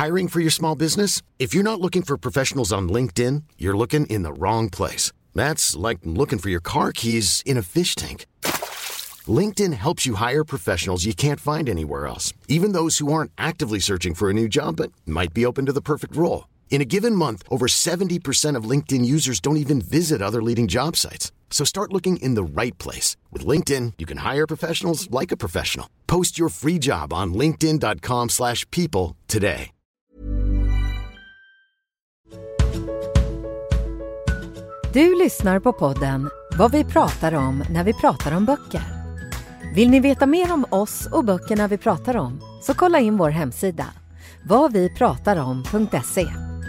Hiring for your small business? If you're not looking for professionals on LinkedIn, you're looking in the wrong place. That's like looking for your car keys in a fish tank. LinkedIn helps you hire professionals you can't find anywhere else, even those who aren't actively searching for a new job but might be open to the perfect role. In a given month, over 70% of LinkedIn users don't even visit other leading job sites. So start looking in the right place. With LinkedIn, you can hire professionals like a professional. Post your free job on linkedin.com/people today. Du lyssnar på podden Vad vi pratar om när vi pratar om böcker. Vill ni veta mer om oss och böckerna vi pratar om, så kolla in vår hemsida vadvipratarom.se.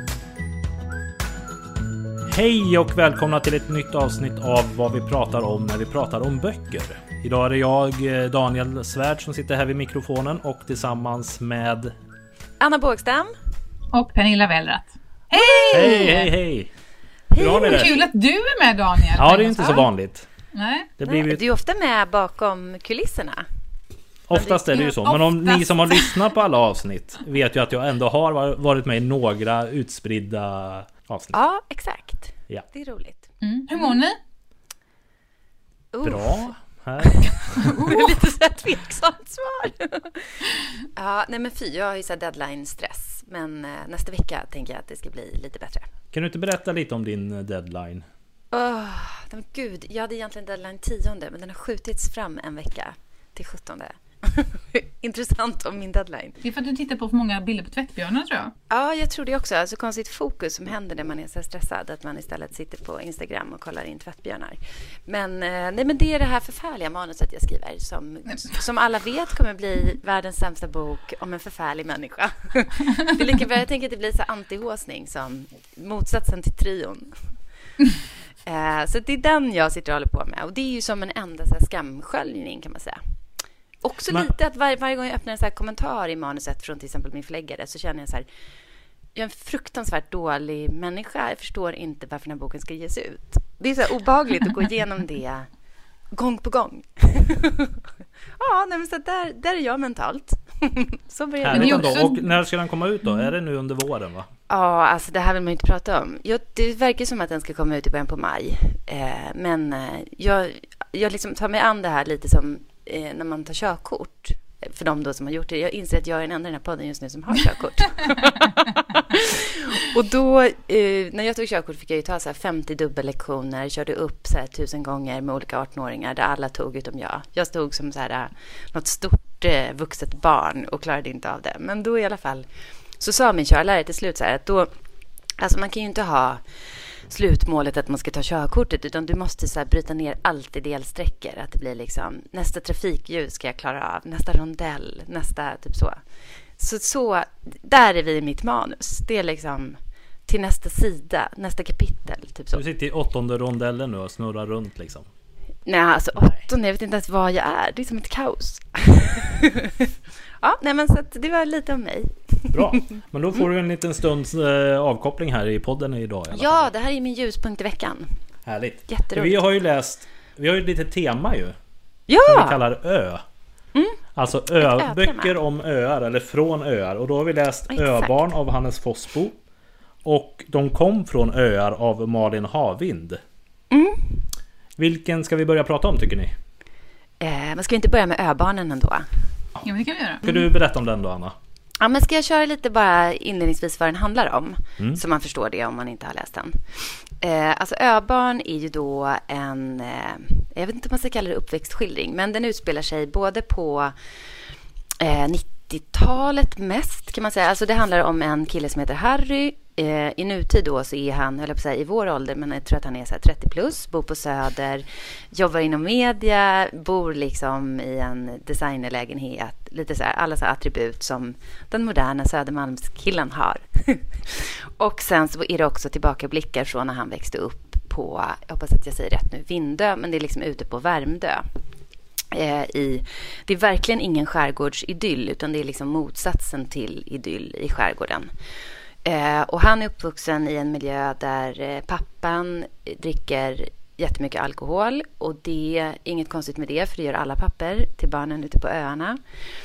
Hej och välkomna till ett nytt avsnitt av Vad vi pratar om när vi pratar om böcker. Idag är det jag, Daniel Svärd, som sitter här vid mikrofonen och tillsammans med Anna Bågstam och Pernilla Wellrath. Hej! Hej! Hur har ni det? Kul att du är med, Daniel. Ja, det är inte så vanligt. Nej. Det blir ju... Du är ofta med bakom kulisserna. Oftast är det ju så. Men om ni som har lyssnat på alla avsnitt vet ju att jag ändå har varit med i några utspridda avsnitt. Ja, exakt. Ja. Det är roligt. Hur mår ni? Bra. Här. Lite så här tveksamt svar. Ja, nej men jag har ju så här deadline-stress. Men nästa vecka tänker jag att det ska bli lite bättre. Kan du inte berätta lite om din deadline? Men gud, jag hade egentligen deadline 10:e, men den har skjutits fram en vecka till 17:e. Intressant om min deadline. Det är för att du tittar på för många bilder på tvättbjörnar, tror jag. Ja, jag tror det också. Alltså konstigt fokus som händer när man är så stressad, att man istället sitter på Instagram och kollar in tvättbjörnar. Men nej, men det är det här förfärliga manuset jag skriver som alla vet kommer bli världens sämsta bok om en förfärlig människa. Det är lika bra, jag tänker att det blir så antihåsning som motsatsen till trion. Så det är den jag sitter och håller på med. Och det är ju som en enda så här skamsköljning, kan man säga. Också lite att varje gång jag öppnar en så här kommentar i manuset från till exempel min förläggare, så känner jag så här: jag är en fruktansvärt dålig människa. Jag förstår inte varför den här boken ska ges ut. Det är så här obehagligt att gå igenom det gång på gång. Ja, nej, men så där är jag mentalt. Så börjar det också... Och när ska den komma ut då? Är det nu under våren, va? Ja, alltså det här vill man inte prata om. Det verkar som att den ska komma ut i början på maj. Men jag liksom tar mig an det här lite som när man tar körkort. För de då som har gjort det. Jag inser att jag är den enda i den här podden just nu som har körkort. Och då, när jag tog körkort fick jag ju ta så här 50 dubbellektioner. Körde upp så här 1000 gånger med olika 18-åringar där alla tog utom jag. Jag stod som så här något stort vuxet barn och klarade inte av det. Men då i alla fall så sa min körlärare till slut så här att då, alltså man kan ju inte ha slutmålet att man ska ta körkortet, utan du måste så här bryta ner allt i delsträckor, att det blir liksom nästa trafikljus ska jag klara av, nästa rondell, nästa typ så där är vi i mitt manus. Det är liksom till nästa sida, nästa kapitel typ så. Du sitter i 8:e rondellen nu och snurrar runt liksom. Nej, alltså 8:e, jag vet inte ens vad jag är. Det är som ett kaos. Ja, nej, men så att det var lite om mig. Bra, men då får du en liten stunds avkoppling här i podden idag. Ja, det här är min ljuspunkt i veckan. Härligt. Jätteroligt. Vi har ju lite tema ju. Ja! Som vi kallar ö. Alltså böcker om öar eller från öar. Och då har vi läst Öbarn av Hannes Fossbo. Och De kom från öar av Malin Havind. Vilken ska vi börja prata om, tycker ni? Men ska vi inte börja med Öbarnen ändå? Ja, men det kan vi göra. Ska du berätta om den då, Anna? Ja, men ska jag köra lite bara inledningsvis vad den handlar om? Så man förstår det om man inte har läst den. Alltså Öbarn är ju då en, jag vet inte om man ska kalla det uppväxtskildring, men den utspelar sig både på 90-talet mest, kan man säga. Alltså det handlar om en kille som heter Harry. I nutid då så är han, höll jag på att säga, i vår ålder, men jag tror att han är så här 30 plus, bor på Söder, jobbar inom media, bor liksom i en designerlägenhet, lite så här, alla så här attribut som den moderna Södermalmskillen har. Och sen så är det också tillbakablickar från när han växte upp på, jag hoppas att jag säger rätt nu, Vindö, men det är liksom ute på Värmdö. Det är verkligen ingen skärgårdsidyll, utan det är liksom motsatsen till idyll i skärgården. Och han är uppvuxen i en miljö där pappan dricker jättemycket alkohol, och det är inget konstigt med det, för det gör alla papper till barnen ute på öarna.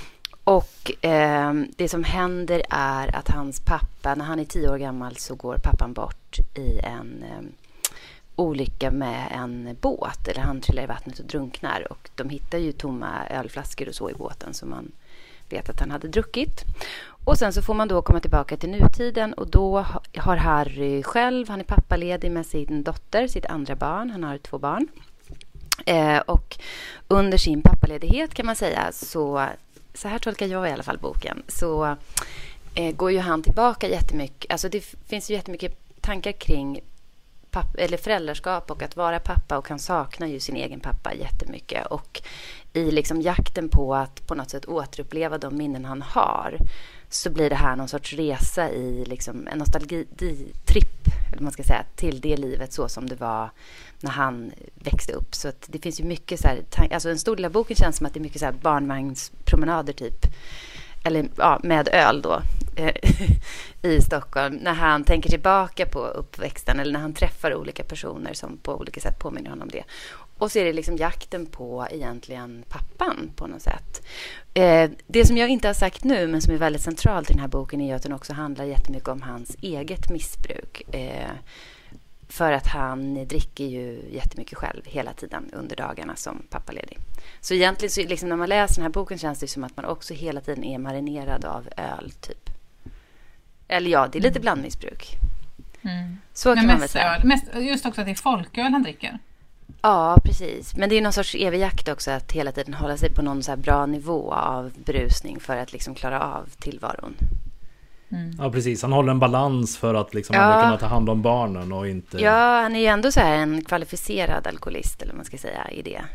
Och det som händer är att hans pappa, när han är 10 år gammal så går pappan bort i en olycka med en båt. Eller han trillar i vattnet och drunknar. Och de hittar ju tomma ölflaskor och så i båten som man vet att han hade druckit. Och sen så får man då komma tillbaka till nutiden och då har Harry själv, han är pappaledig med sin dotter, sitt andra barn. Han har 2 barn. Och under sin pappaledighet kan man säga, så här tolkar jag i alla fall boken, så går ju han tillbaka jättemycket. Alltså det finns ju jättemycket tankar kring eller föräldraskap och att vara pappa, och han saknar ju sin egen pappa jättemycket. Och i liksom jakten på att på något sätt återuppleva de minnen han har, så blir det här någon sorts resa i liksom en nostalgitripp, eller man ska säga, till det livet så som det var när han växte upp. Så att det finns ju mycket så här, alltså en stor del av boken känns som att det är mycket så här barnvagnspromenader typ, eller ja, med öl då i Stockholm, när han tänker tillbaka på uppväxten eller när han träffar olika personer som på olika sätt påminner honom om det. Och så är det liksom jakten på egentligen pappan på något sätt. Det som jag inte har sagt nu men som är väldigt centralt i den här boken är att den också handlar jättemycket om hans eget missbruk. För att han dricker ju jättemycket själv hela tiden under dagarna som pappaledig. Så egentligen så liksom när man läser den här boken känns det som att man också hela tiden är marinerad av öl typ. Eller ja, det är lite blandmissbruk. Så kan man väl säga. Just också att det är folköl han dricker. Ja, precis. Men det är någon sorts evig jakt också att hela tiden hålla sig på någon så här bra nivå av brusning för att liksom klara av tillvaron. Ja, precis. Han håller en balans för att liksom kunna ta hand om barnen och inte... Ja, han är ju ändå så här en kvalificerad alkoholist, eller vad man ska säga, i det.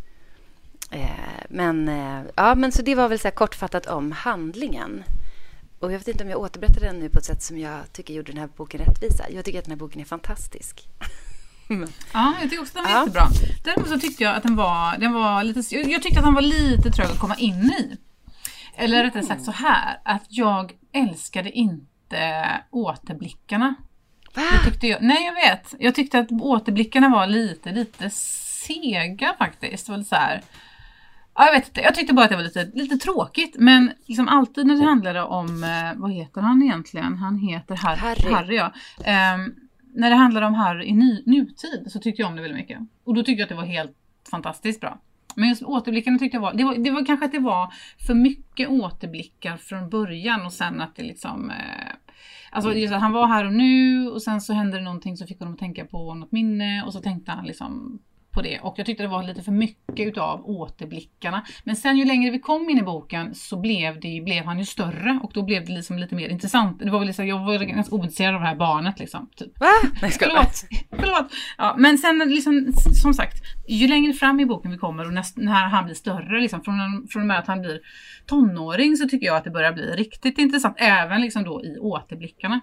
Men så det var väl så här kortfattat om handlingen. Och jag vet inte om jag återberättar den nu på ett sätt som jag tycker gjorde den här boken rättvisa. Jag tycker att den här boken är fantastisk. Ja, jag tycker också att den var jättebra. Däremot så tyckte jag att den var lite... Jag tyckte att han var lite trög att komma in i. Eller rättare sagt så här, att jag älskade inte återblickarna. Det tyckte jag. Nej, jag vet. Jag tyckte att återblickarna var lite sega faktiskt. Det var så här... Ja, jag vet inte. Jag tyckte bara att det var lite tråkigt. Men liksom alltid när det handlade om... vad heter han egentligen? Han heter Harry, ja. När det handlade om Harry i nutid så tyckte jag om det väldigt mycket. Och då tyckte jag att det var helt fantastiskt bra. Men just återblickarna tyckte jag det var kanske att det var för mycket återblickar från början och sen att det liksom... alltså just att han var här och nu och sen så hände det någonting så fick honom att tänka på något minne och så tänkte han liksom på det. Och jag tyckte det var lite för mycket utav återblickarna. Men sen ju längre vi kom in i boken så blev han ju större och då blev det liksom lite mer intressant. Det var väl liksom, jag var ganska ointresserad av det här barnet liksom. Typ. Va? Nej, förlåt. Ja, men sen liksom, som sagt, ju längre fram i boken vi kommer och när han blir större liksom, från och med att han blir tonåring så tycker jag att det börjar bli riktigt intressant. Även liksom då i återblickarna.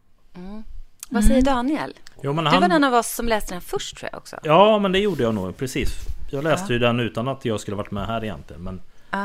Vad säger Daniel? Jo, men du var en av oss som läste den först tror jag också. Ja, men det gjorde jag nog, precis. Jag läste ju den utan att jag skulle varit med här egentligen. Men,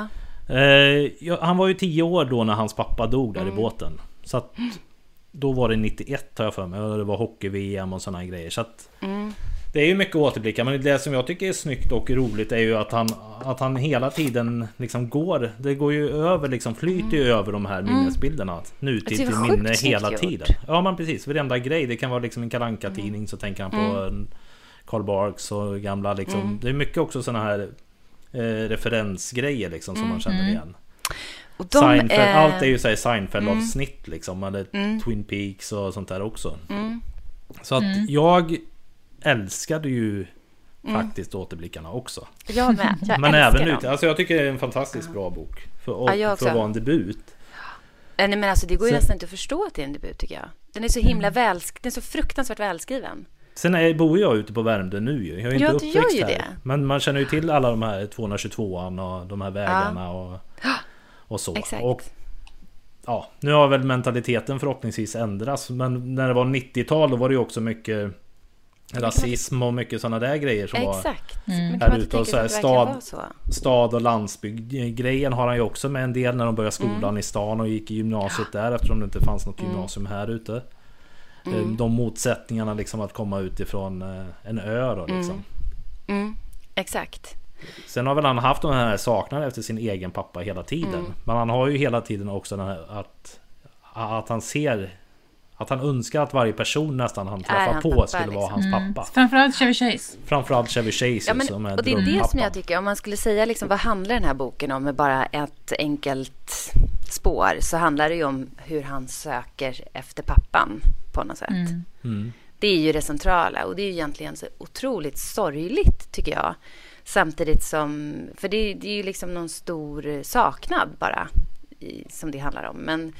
han var ju 10 år då när hans pappa dog där i båten. Så att, då var det 91 har jag för mig. Det var hockey-VM och sådana grejer. Så att, det är ju mycket återblickar. Men det som jag tycker är snyggt och roligt är ju att han hela tiden liksom går. Det går ju över, liksom flyter ju över de här minnesbilderna. Nutid till minne hela tiden. Ja, men precis. Varenda grej. Det kan vara liksom en Kalle Anka-tidning så tänker han på Karl Barks och gamla liksom. Det är mycket också såna här referensgrejer liksom som man känner igen. Och Seinfeld, allt är ju så här Seinfeld-avsnitt liksom. Eller Twin Peaks och sånt där också. Så att jag älskade ju faktiskt återblickarna också. Jag med. Men även ute. Alltså jag tycker det är en fantastiskt bra bok för att vara en debut. Nej, men alltså det går ju nästan inte att förstå att det är en debut tycker jag. Den är så himla den är så fruktansvärt välskriven. Sen bor jag ute på Värmdö nu ju. Jag är inte uppväxt här. Det. Men man känner ju till alla de här 222an och de här vägarna och så. Exakt. Och ja, nu har väl mentaliteten förhoppningsvis ändrats. Men när det var 90-tal då var det ju också mycket rasism och mycket sådana där grejer som var här ute. Och så här stad och landsbygd-grejen har han ju också med en del när de började skolan i stan och gick i gymnasiet där eftersom det inte fanns något gymnasium här ute. De motsättningarna liksom att komma utifrån en ö då liksom. Exakt. Sen har väl han haft den här saknaden efter sin egen pappa hela tiden. Men han har ju hela tiden också den här att han ser, att han önskar att varje person nästan han träffar på skulle liksom vara hans pappa. Framförallt Chevy Chase. Framförallt Chevy Chase, ja, som är och det är det drömpappa. som jag tycker, om man skulle säga liksom, vad handlar den här boken om med bara ett enkelt spår, så handlar det ju om hur han söker efter pappan på något sätt. Det är ju det centrala, och det är ju egentligen så otroligt sorgligt tycker jag. Samtidigt som, för det är ju liksom någon stor saknad bara som det handlar om.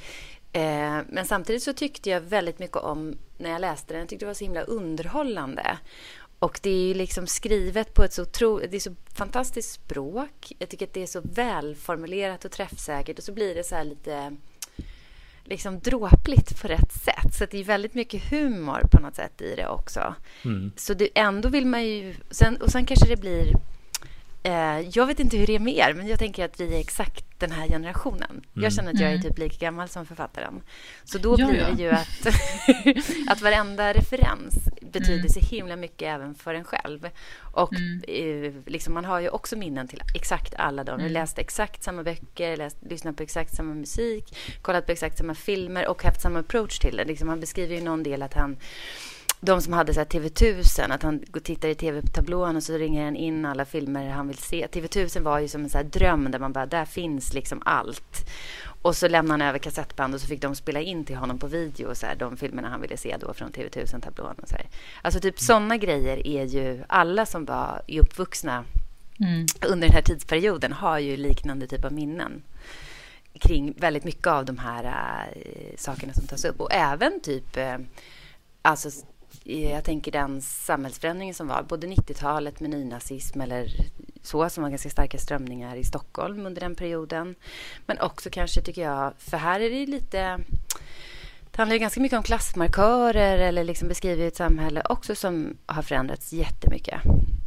Men samtidigt så tyckte jag väldigt mycket om när jag läste den. Jag tyckte det var så himla underhållande. Och det är ju liksom skrivet på ett det är så fantastiskt språk. Jag tycker att det är så välformulerat och träffsäkert. Och så blir det så här lite liksom dråpligt på rätt sätt. Så det är väldigt mycket humor på något sätt i det också. Så det, ändå vill man ju... Sen kanske det blir... jag vet inte hur det är med er, men jag tänker att vi är exakt den här generationen. Jag känner att jag är typ lika gammal som författaren. Så då blir det ju att varenda referens betyder så himla mycket även för en själv. Och liksom, man har ju också minnen till exakt alla dem. Vi läste exakt samma böcker, lyssnat på exakt samma musik, kollat på exakt samma filmer och haft samma approach till det. Liksom, han beskriver ju någon del att de som hade så här TV1000, att han tittar i TV-tablån och så ringer han in alla filmer han vill se. TV1000 var ju som en så här dröm där man bara, där finns liksom allt. Och så lämnade han över kassettband och så fick de spela in till honom på video så här, de filmerna han ville se då från TV1000-tablån och så här. Alltså typ sådana grejer är ju, alla som var uppvuxna under den här tidsperioden har ju liknande typ av minnen kring väldigt mycket av de här sakerna som tas upp. Och även typ alltså jag tänker den samhällsförändringen som var både 90-talet med nynazism eller så, som var ganska starka strömningar i Stockholm under den perioden. Men också kanske tycker jag, för här är det lite, det handlar ju ganska mycket om klassmarkörer eller liksom beskriver ett samhälle också som har förändrats jättemycket.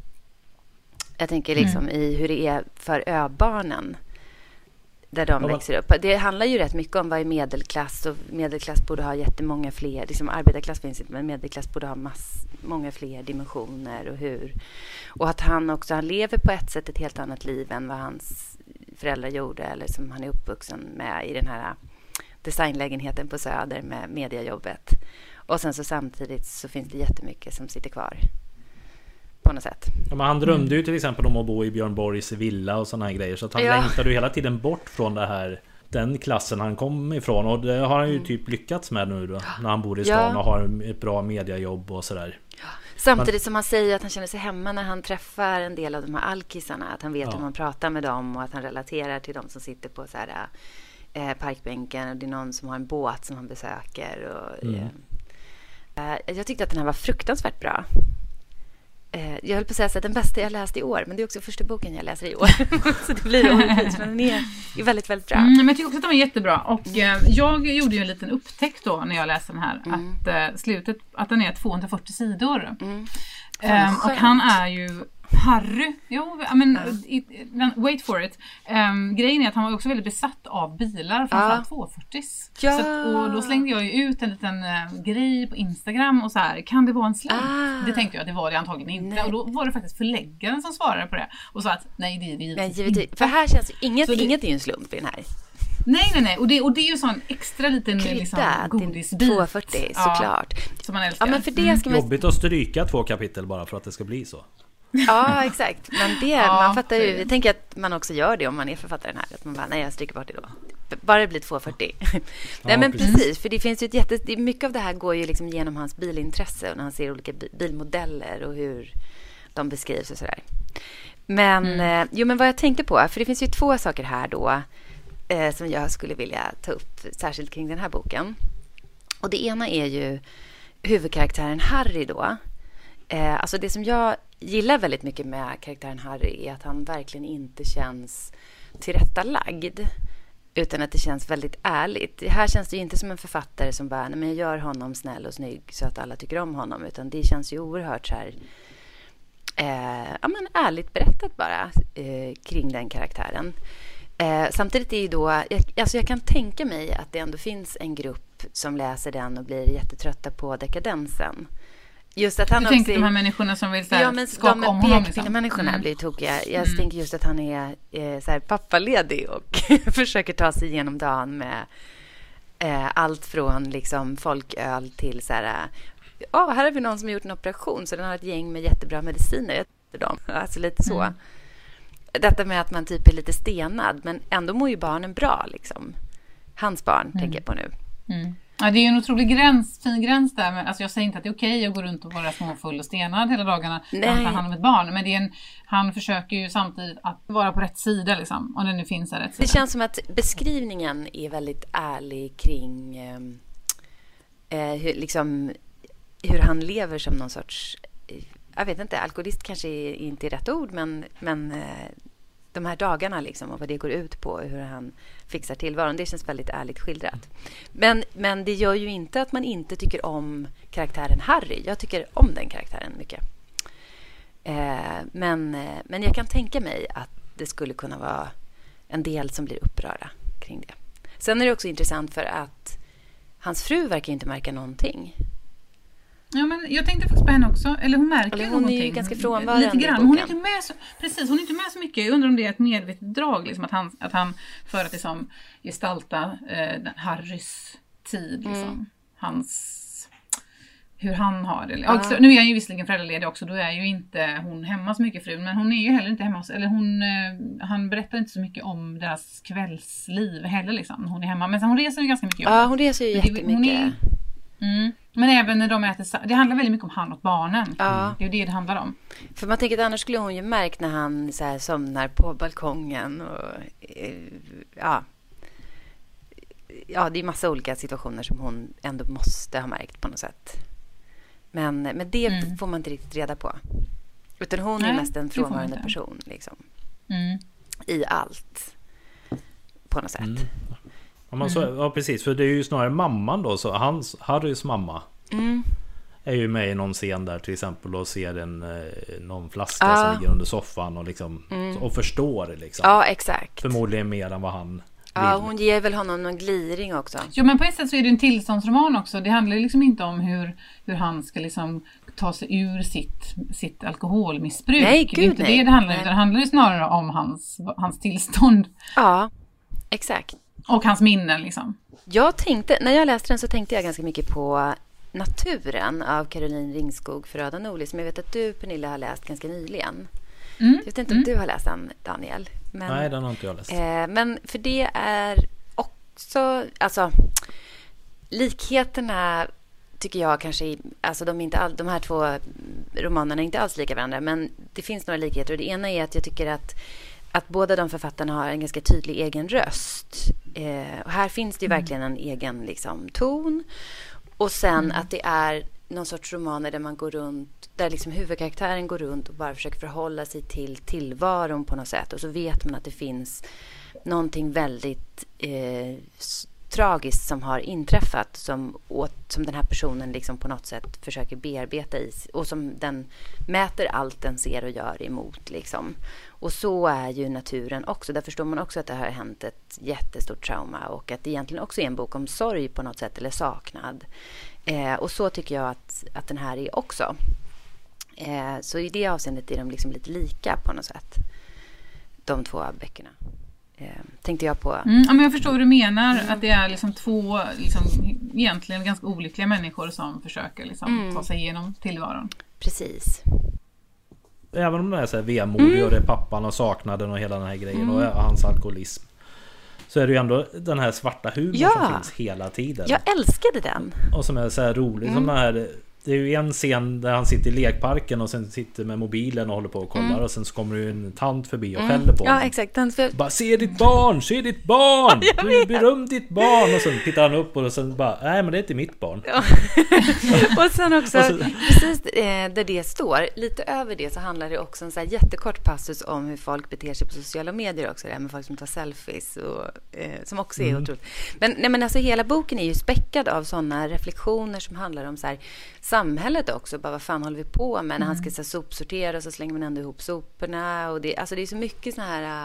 Jag tänker liksom i hur det är för öbarnen där de växer upp. Det handlar ju rätt mycket om vad är medelklass, och medelklass borde ha jättemånga fler, liksom arbetarklass finns inte, men medelklass borde ha många fler dimensioner och att han lever på ett sätt ett helt annat liv än vad hans föräldrar gjorde, eller som han är uppvuxen med i den här designlägenheten på Söder med mediajobbet. Och sen så samtidigt så finns det jättemycket som sitter kvar på något sätt. Ja, men han drömde ju till exempel om att bo i Björn Borgs villa och såna här grejer, så att han längtade ju hela tiden bort från det här, den klassen han kom ifrån, och det har han ju typ lyckats med nu då, när han bor i stan och har ett bra mediajobb och sådär. Samtidigt som han säger att han känner sig hemma när han träffar en del av de här alkisarna, att han vet hur man pratar med dem och att han relaterar till dem som sitter på så här parkbänken, och det är någon som har en båt som han besöker och jag tyckte att den här var fruktansvärt bra. Jag höll på att säga att den bästa jag läst i år, men det är också första boken jag läser i år. Så det blir orättvist, men den är väldigt, väldigt bra. Men jag tycker också att den var jättebra. Och jag gjorde ju en liten upptäckt då när jag läste den här. Att slutet, att den är 240 sidor. Och han är ju Harry, wait for it. Grejen är att han var också väldigt besatt av bilar, framförallt 240s. Ja. Och då slängde jag ju ut en liten grej på Instagram och så här, kan det vara en slump? Det tänkte jag, det var det antagligen inte. Nej. Och då var det faktiskt förläggaren som svarade på det och sa att nej, det är det givetvis inte. För här känns inget är ju en slump i den här. Nej. Och det är ju sån extra liten liksom, godisbit. 240, såklart. Som man älskar. Ja, men för det ska man... Jobbigt att stryka 2 kapitel bara för att det ska bli så. Ja, exakt. Men man fattar ju, jag tänker att man också gör det om man är författaren här. Att man bara, nej, jag stryker bort det då. Bara det blir 240. Nej, men precis. För det finns ju mycket av det här går ju liksom genom hans bilintresse. Och när han ser olika bilmodeller och hur de beskrivs och sådär. Men, men vad jag tänkte på, för det finns ju 2 saker här då som jag skulle vilja ta upp särskilt kring den här boken. Och det ena är ju huvudkaraktären Harry då. Alltså det som jag gillar väldigt mycket med karaktären Harry är att han verkligen inte känns tillrättalagd, utan att det känns väldigt ärligt. Det här känns det ju inte som en författare som bara, nej, men jag gör honom snäll och snygg så att alla tycker om honom, utan det känns ju oerhört så här ärligt berättat bara kring den karaktären. Samtidigt är ju då, jag kan tänka mig att det ändå finns en grupp som läser den och blir jättetrötta på dekadensen. just att han du också tänker de här människorna som vill så här, skaka om honom. De människorna blir tokiga. Jag tänker just att han är så här pappaledig och försöker ta sig igenom dagen med allt från liksom folköl till så här... här har vi någon som har gjort en operation, så den har ett gäng med jättebra mediciner. Alltså lite så. Detta med att man typ är lite stenad, men ändå mår ju barnen bra liksom. Hans barn tänker jag på nu. Ja, det är ju en otrolig fin gräns där. Men, alltså jag säger inte att det är okej att gå runt och vara småfull och stenad hela dagarna när han tar hand om ett barn. Men han försöker ju samtidigt att vara på rätt sida liksom, om det nu finns rätt sida. Det känns som att beskrivningen är väldigt ärlig kring hur han lever som någon sorts, jag vet inte, alkoholist kanske inte är rätt ord, men de här dagarna liksom, och vad det går ut på, hur han fixar tillvaron, det känns väldigt ärligt skildrat. Men det gör ju inte att man inte tycker om karaktären Harry. Jag tycker om den karaktären mycket. Men jag kan tänka mig att det skulle kunna vara en del som blir upprörda kring det. Sen är det också intressant för att hans fru verkar inte märka någonting. Ja, men jag tänkte faktiskt på henne också. Eller hon märker hon någonting. Är ju ganska frånvarande lite grann. Hon är inte med så, precis, hon är inte med så mycket. Jag undrar om det är ett medvetet drag. Liksom, att han för att liksom, gestalta Harrys tid. Liksom, hur han har det. Ja. Också, nu är han ju visserligen föräldraledig också. Då är ju inte hon hemma så mycket, frun. Men hon är ju heller inte hemma. Eller han berättar inte så mycket om deras kvällsliv heller. Liksom. Hon är hemma. Men hon reser ju ganska mycket. Ja, hon reser ju jättemycket. Men även när de äter, det handlar väldigt mycket om han och barnen. Ja. Det är ju det handlar om. För man tänker att annars skulle hon ju märkt när han så här somnar på balkongen. Och, det är massa olika situationer som hon ändå måste ha märkt på något sätt. Men det får man inte riktigt reda på. Utan hon är mest en frånvarande person. Liksom. I allt. På något sätt. Ja, precis. För det är ju snarare mamman då. Så Harrys mamma är ju med i någon scen där till exempel och ser någon flaska som ligger under soffan och, liksom, och förstår det. Liksom. Ja, exakt. Förmodligen mer än vad han vill. Ja, hon ger väl honom någon gliring också. Jo, men på ett sätt så är det en tillståndsroman också. Det handlar liksom inte om hur han ska liksom ta sig ur sitt alkoholmissbruk. Nej, gud, det är inte det handlar om. Utan det handlar ju snarare om hans tillstånd. Ja, exakt. Och hans minnen liksom. När jag läste den så tänkte jag ganska mycket på Naturen av Caroline Ringskog Föröda Norli, som jag vet att du, Pernilla, har läst ganska nyligen. Jag vet inte om du har läst den, Daniel. Nej, den har inte jag läst. Men för det är också, alltså likheterna tycker jag kanske, alltså de här två romanerna är inte alls lika varandra, men det finns några likheter. Och det ena är att jag tycker att båda de författarna har en ganska tydlig egen röst. Och här finns det ju verkligen en egen liksom, ton. Och sen att det är någon sorts romaner där man går runt, där liksom huvudkaraktären går runt och bara försöker förhålla sig till tillvaron på något sätt. Och så vet man att det finns någonting väldigt tragiskt som har inträffat som den här personen liksom på något sätt försöker bearbeta i, och som den mäter allt den ser och gör emot liksom. Och så är ju Naturen också. Där förstår man också att det har hänt ett jättestort trauma och att det egentligen också är en bok om sorg på något sätt eller saknad. Och så tycker jag att den här är också. Så i det avseendet är de liksom lite lika på något sätt. De två böckerna. Tänkte jag på. Men jag förstår vad du menar. Att det är liksom två liksom, egentligen ganska olyckliga människor som försöker liksom, ta sig igenom tillvaron. Precis. Även om det är så här vemodig och det är pappan och saknaden och hela den här grejen och hans alkoholism, så är det ju ändå den här svarta humorn som finns hela tiden. Jag älskade den. Och som är så här rolig. Som den här, det är ju en scen där han sitter i lekparken och sen sitter med mobilen och håller på och kollar och sen så kommer ju en tant förbi och skäller på honom. Ja, exakt. Bara, se ditt barn! Du beröm ditt barn! Och sen tittar han upp och sen bara, nej men det är inte mitt barn. Ja. Och sen också, precis där det står, lite över det så handlar det också om en så här jättekort passus om hur folk beter sig på sociala medier också. Det här med folk som tar selfies och som också är otroligt. Men alltså hela boken är ju späckad av sådana reflektioner som handlar om så här samhället också, bara vad fan håller vi på med när han ska så sopsortera och så slänger man ändå ihop soporna och det, alltså det är så mycket såna här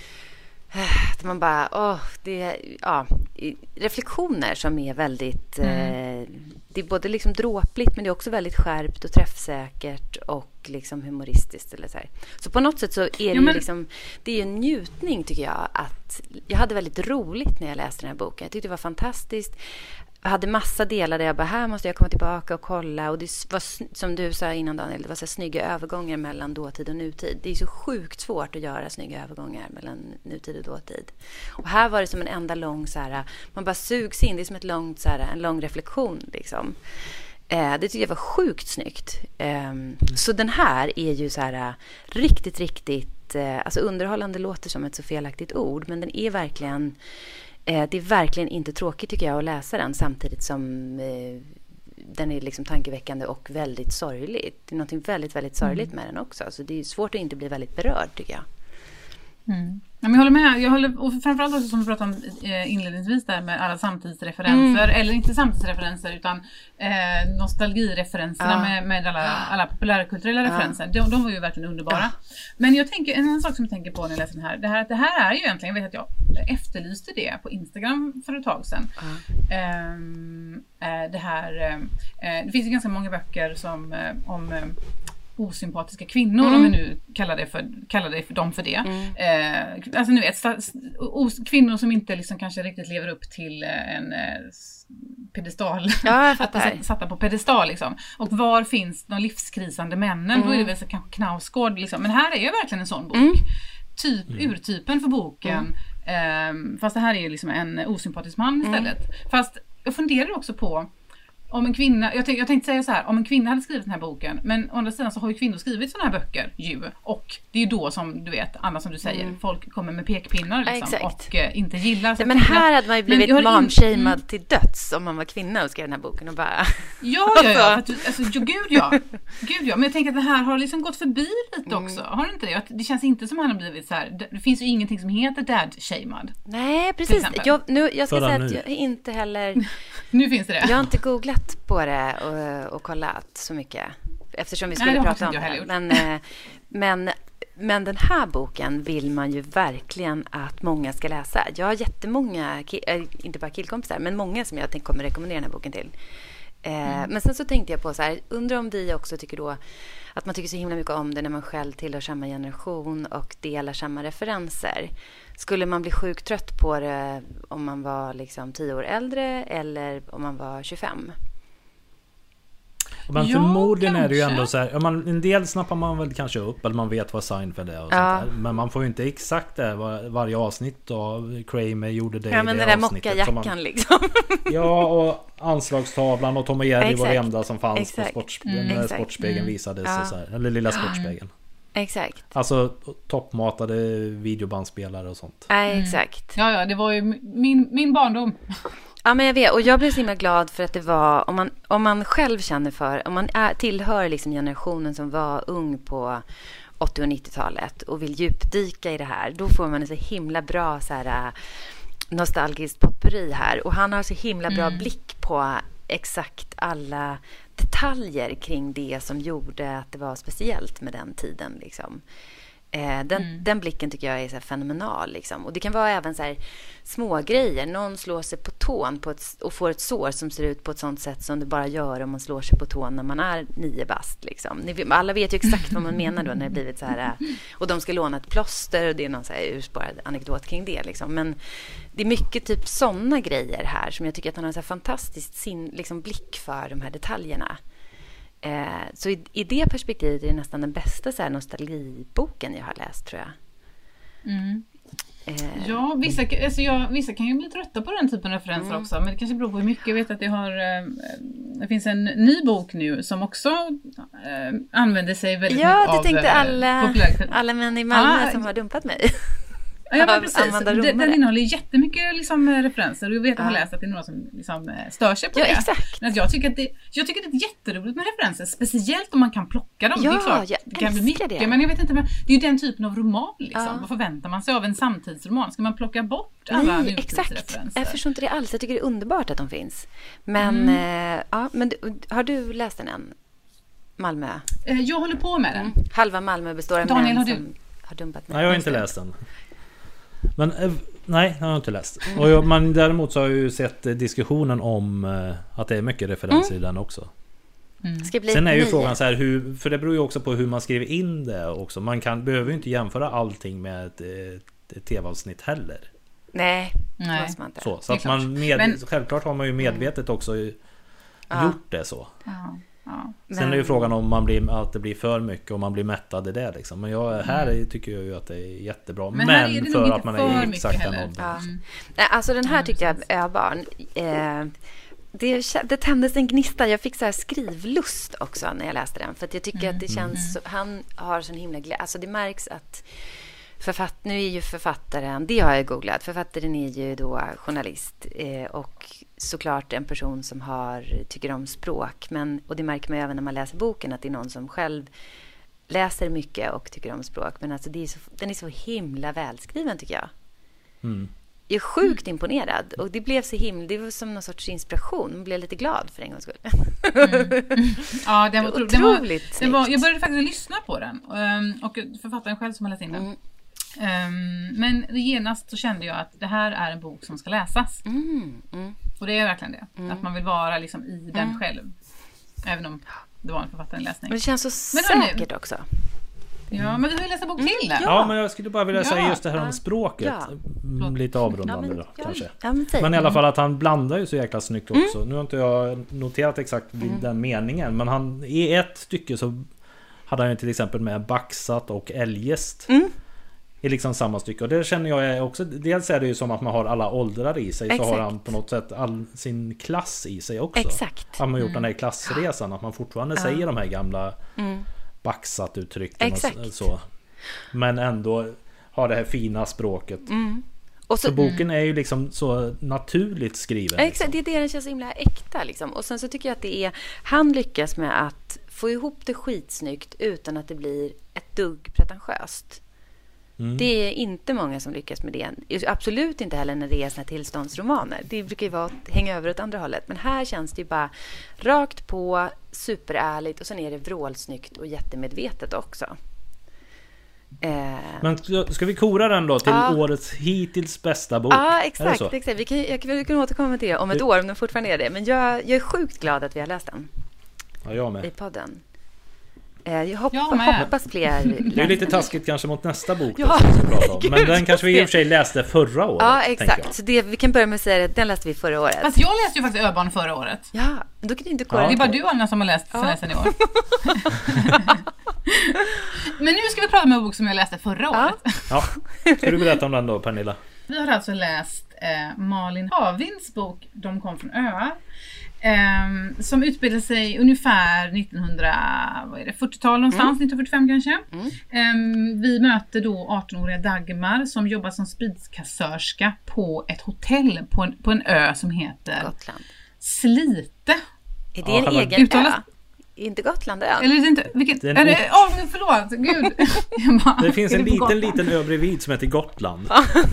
att man bara reflektioner som är väldigt det är både liksom dråpligt, men det är också väldigt skärpt och träffsäkert och liksom humoristiskt eller så här. Så på något sätt så är det ju liksom, det är ju en njutning tycker jag, att jag hade väldigt roligt när jag läste den här boken. Jag tyckte det var fantastiskt. Jag hade massa delar där jag bara, här måste jag komma tillbaka och kolla. Och det var, som du sa innan Daniel, det var så snygga övergångar mellan dåtid och nutid. Det är så sjukt svårt att göra snygga övergångar mellan nutid och dåtid. Och här var det som en enda lång så här, man bara sugs in, det är som ett långt, så här, en lång reflektion liksom. Det tycker jag var sjukt snyggt. Så den här är ju så här riktigt, alltså underhållande låter som ett så felaktigt ord, men den är verkligen, det är verkligen inte tråkigt tycker jag att läsa den, samtidigt som den är liksom tankeväckande och väldigt sorglig. Det är något väldigt, väldigt sorgligt med den också. Så det är svårt att inte bli väldigt berörd tycker jag. Mm. Men jag håller med. Och framförallt också som vi pratade om inledningsvis där med alla samtidsreferenser. Eller inte samtidsreferenser utan nostalgireferenserna med alla populärkulturella referenser. De var ju verkligen underbara. Men jag tänker, en sak som jag tänker på när jag läser den här. Det här är ju egentligen, jag vet att jag efterlyste det på Instagram för ett tag sedan. Det finns ju ganska många böcker som om osympatiska kvinnor, om vi nu kallar det dem för det. Alltså ni vet, kvinnor som inte liksom kanske riktigt lever upp till en pedestal. Ja, satta på pedestal liksom. Och var finns de livskrisande männen? Då är det väl så kanske Knausgård liksom. Men här är ju verkligen en sån bok. Urtypen för boken. Fast det här är ju liksom en osympatisk man istället. Fast jag funderar också på om en kvinna, jag tänkte säga så här, om en kvinna hade skrivit den här boken, men å andra sidan så har ju kvinnor skrivit sådana här böcker ju, och det är ju då som du vet, Anna, som du säger, folk kommer med pekpinnar liksom, och inte gillar. Så men här hade man ju blivit mom-shamed till döds om man var kvinna och skrev den här boken och bara... Gud ja, men jag tänker att det här har liksom gått förbi lite också, har det inte det? Det känns inte som han har blivit så här, det finns ju ingenting som heter dad-shamed. Nej, precis. Jag ska säga att jag inte heller... Nu finns det. Jag har inte googlat på det och kollat så mycket eftersom vi skulle prata om det. Men den här boken vill man ju verkligen att många ska läsa. Jag har jättemånga, inte bara killkompisar, men många som jag kommer rekommendera den här boken till. Men sen så tänkte jag på så här, undrar om vi också tycker då att man tycker så himla mycket om det när man själv tillhör samma generation och delar samma referenser. Skulle man bli sjukt trött på det om man var liksom 10 år äldre eller om man var 25? Men förmodligen är det ju ändå så här, en del snappar man väl kanske upp, eller man vet vad Seinfeld är och sånt där. Men man får ju inte exakt det varje avsnitt av Kramer gjorde det. Ja, men den där mockajackan liksom. Ja, och anslagstavlan och Tom och Jerry var det enda som fanns på när Sportspegeln visades och så här, eller lilla Sportspegeln. Exakt. Alltså toppmatade videobandspelare och sånt. Exakt. Ja, det var ju min barndom. Ja, men jag vet, och jag blev så himla glad för att det var, om man själv känner för, om man tillhör liksom generationen som var ung på 80- och 90-talet och vill djupdyka i det här, då får man en så himla bra så här nostalgiskt potpurri här, och han har så himla bra blick på exakt alla detaljer kring det som gjorde att det var speciellt med den tiden liksom. Den blicken tycker jag är så här fenomenal liksom. Och det kan vara även så här små grejer. Någon slår sig på tån och får ett sår som ser ut på ett sånt sätt som det bara gör om man slår sig på tån när man är 9 bast liksom. Alla vet ju exakt vad man menar då när det blivit så här, och de ska låna ett plåster och det är någon så här urspårad anekdot kring det liksom. Men det är mycket typ såna grejer här som jag tycker att han har så här fantastiskt liksom blick för de här detaljerna. Så i det perspektivet är det nästan den bästa så här nostalgiboken jag har läst, tror jag. Ja, vissa kan ju bli trötta på den typen av referenser också, men det kanske beror på hur mycket. Jag vet att det finns en ny bok nu som också använder sig väldigt mycket av... Ja, det tänkte alla män i Malmö som har dumpat mig. Ja, men precis. Den innehåller jättemycket liksom, referenser, och jag vet att jag har läst att det är några som liksom, stör sig på det. Exakt. Men jag tycker att det är jätteroligt med referenser, speciellt om man kan plocka dem. Ja, det är klart, jag kan bli mycket, det. Men jag vet inte, men det är ju den typen av roman liksom. Vad förväntar man sig av en samtidsroman? Ska man plocka bort alla nutidsreferenser? Jag förstår inte det alls. Jag tycker det är underbart att de finns. Men, men har du läst den än? Malmö? Jag håller på med den. Halva Malmö består av Daniel, män som har dumpat mig. Nej, jag har inte läst den. Men Nej, jag har inte läst. Och däremot så har jag ju sett diskussionen om att det är mycket referenser i den också. Sen är ju frågan så här, för det beror ju också på hur man skriver in det också. Man behöver ju inte jämföra allting med ett tv-avsnitt heller. Nej. Måste man inte. Så att självklart har man ju medvetet också gjort det så. Ja. Sen är ju frågan om att det blir för mycket och man blir mättad i det liksom. Men här tycker jag ju att det är jättebra. Men är för att man är i exakt den åldern. Alltså den här tyckte jag barn. Det tändes en gnista. Jag fick så här skrivlust också när jag läste den. För att jag tycker att det känns... Han har sån himla glädje. Alltså det märks att... Nu är ju författaren... Det har jag googlat. Författaren är ju då journalist. Och såklart en person som tycker om språk. Och det märker man ju även när man läser boken. Att det är någon som själv läser mycket och tycker om språk. Men alltså den är så himla välskriven tycker jag. Jag är sjukt imponerad. Och det blev så det var som någon sorts inspiration. Jag blev lite glad för en gångs skull. Ja, den var otroligt. Jag började faktiskt lyssna på den. Och författaren själv som har läst in den. Men genast så kände jag att det här är en bok som ska läsas. Och det är verkligen det. Att man vill vara liksom i den själv. Även om det var en författarläsning. Men det känns så säkert också. Ja, men du vill läsa bok till det. Ja, men jag skulle bara vilja säga just det här om språket. Lite avrundande då, kanske. Men i alla fall att han blandar ju så jäkla snyggt också. Nu har inte jag noterat exakt vid den meningen. Men i ett stycke så hade han ju till exempel med baxat och eljest. I liksom samma stycke. Och det känner jag också. Dels är det ju som att man har alla åldrar i sig. Så har han på något sätt all sin klass i sig också. Exakt. Han har gjort den här klassresan. Att man fortfarande säger de här gamla baxat uttrycken och så. Men ändå har det här fina språket. Och så boken är ju liksom så naturligt skriven. Exakt, liksom. det är det, den känns så himla äkta liksom. Och sen så tycker jag att han lyckas med att få ihop det skitsnyggt utan att det blir ett dugg pretentiöst. Det är inte många som lyckas med det. Absolut inte heller när det är såna tillståndsromaner. Det brukar ju vara att hänga över åt andra hållet. Men här känns det ju bara rakt på, superärligt. Och sen är det vrålsnyggt och jättemedvetet också. Men ska vi kora den då till årets hittills bästa bok? Ja, exakt. Jag kan återkomma till det om ett år om den fortfarande är det. Men jag är sjukt glad att vi har läst den. Ja, jag med. I podden. Jag hoppas fler. Det är lite taskigt kanske mot nästa bok då, som vi pratar om. Men den kanske vi i och för sig läste förra året. Ja, exakt. Så vi kan börja med att säga att den läste vi förra året. Fast jag läste ju faktiskt Öbarn förra året. Ja, då kan du inte kolla. Det är bara du Anna som har läst sen i år. Men nu ska vi prata om en bok som jag läste förra året. Ja. Ska du berätta om den då, Pernilla? Vi har alltså läst Malin Havinds bok De kom från öar. Som utbildade sig ungefär 1940-tal någonstans, 1945 kanske. Vi möter då 18-åriga Dagmar som jobbar som spritkassörska på ett hotell på en ö som heter Gotland. Slite. Är det en egen ö? Inte Gotland ön? Eller är det inte? Vilket? Förlåt, gud. Det finns en liten ö bredvid som heter Gotland.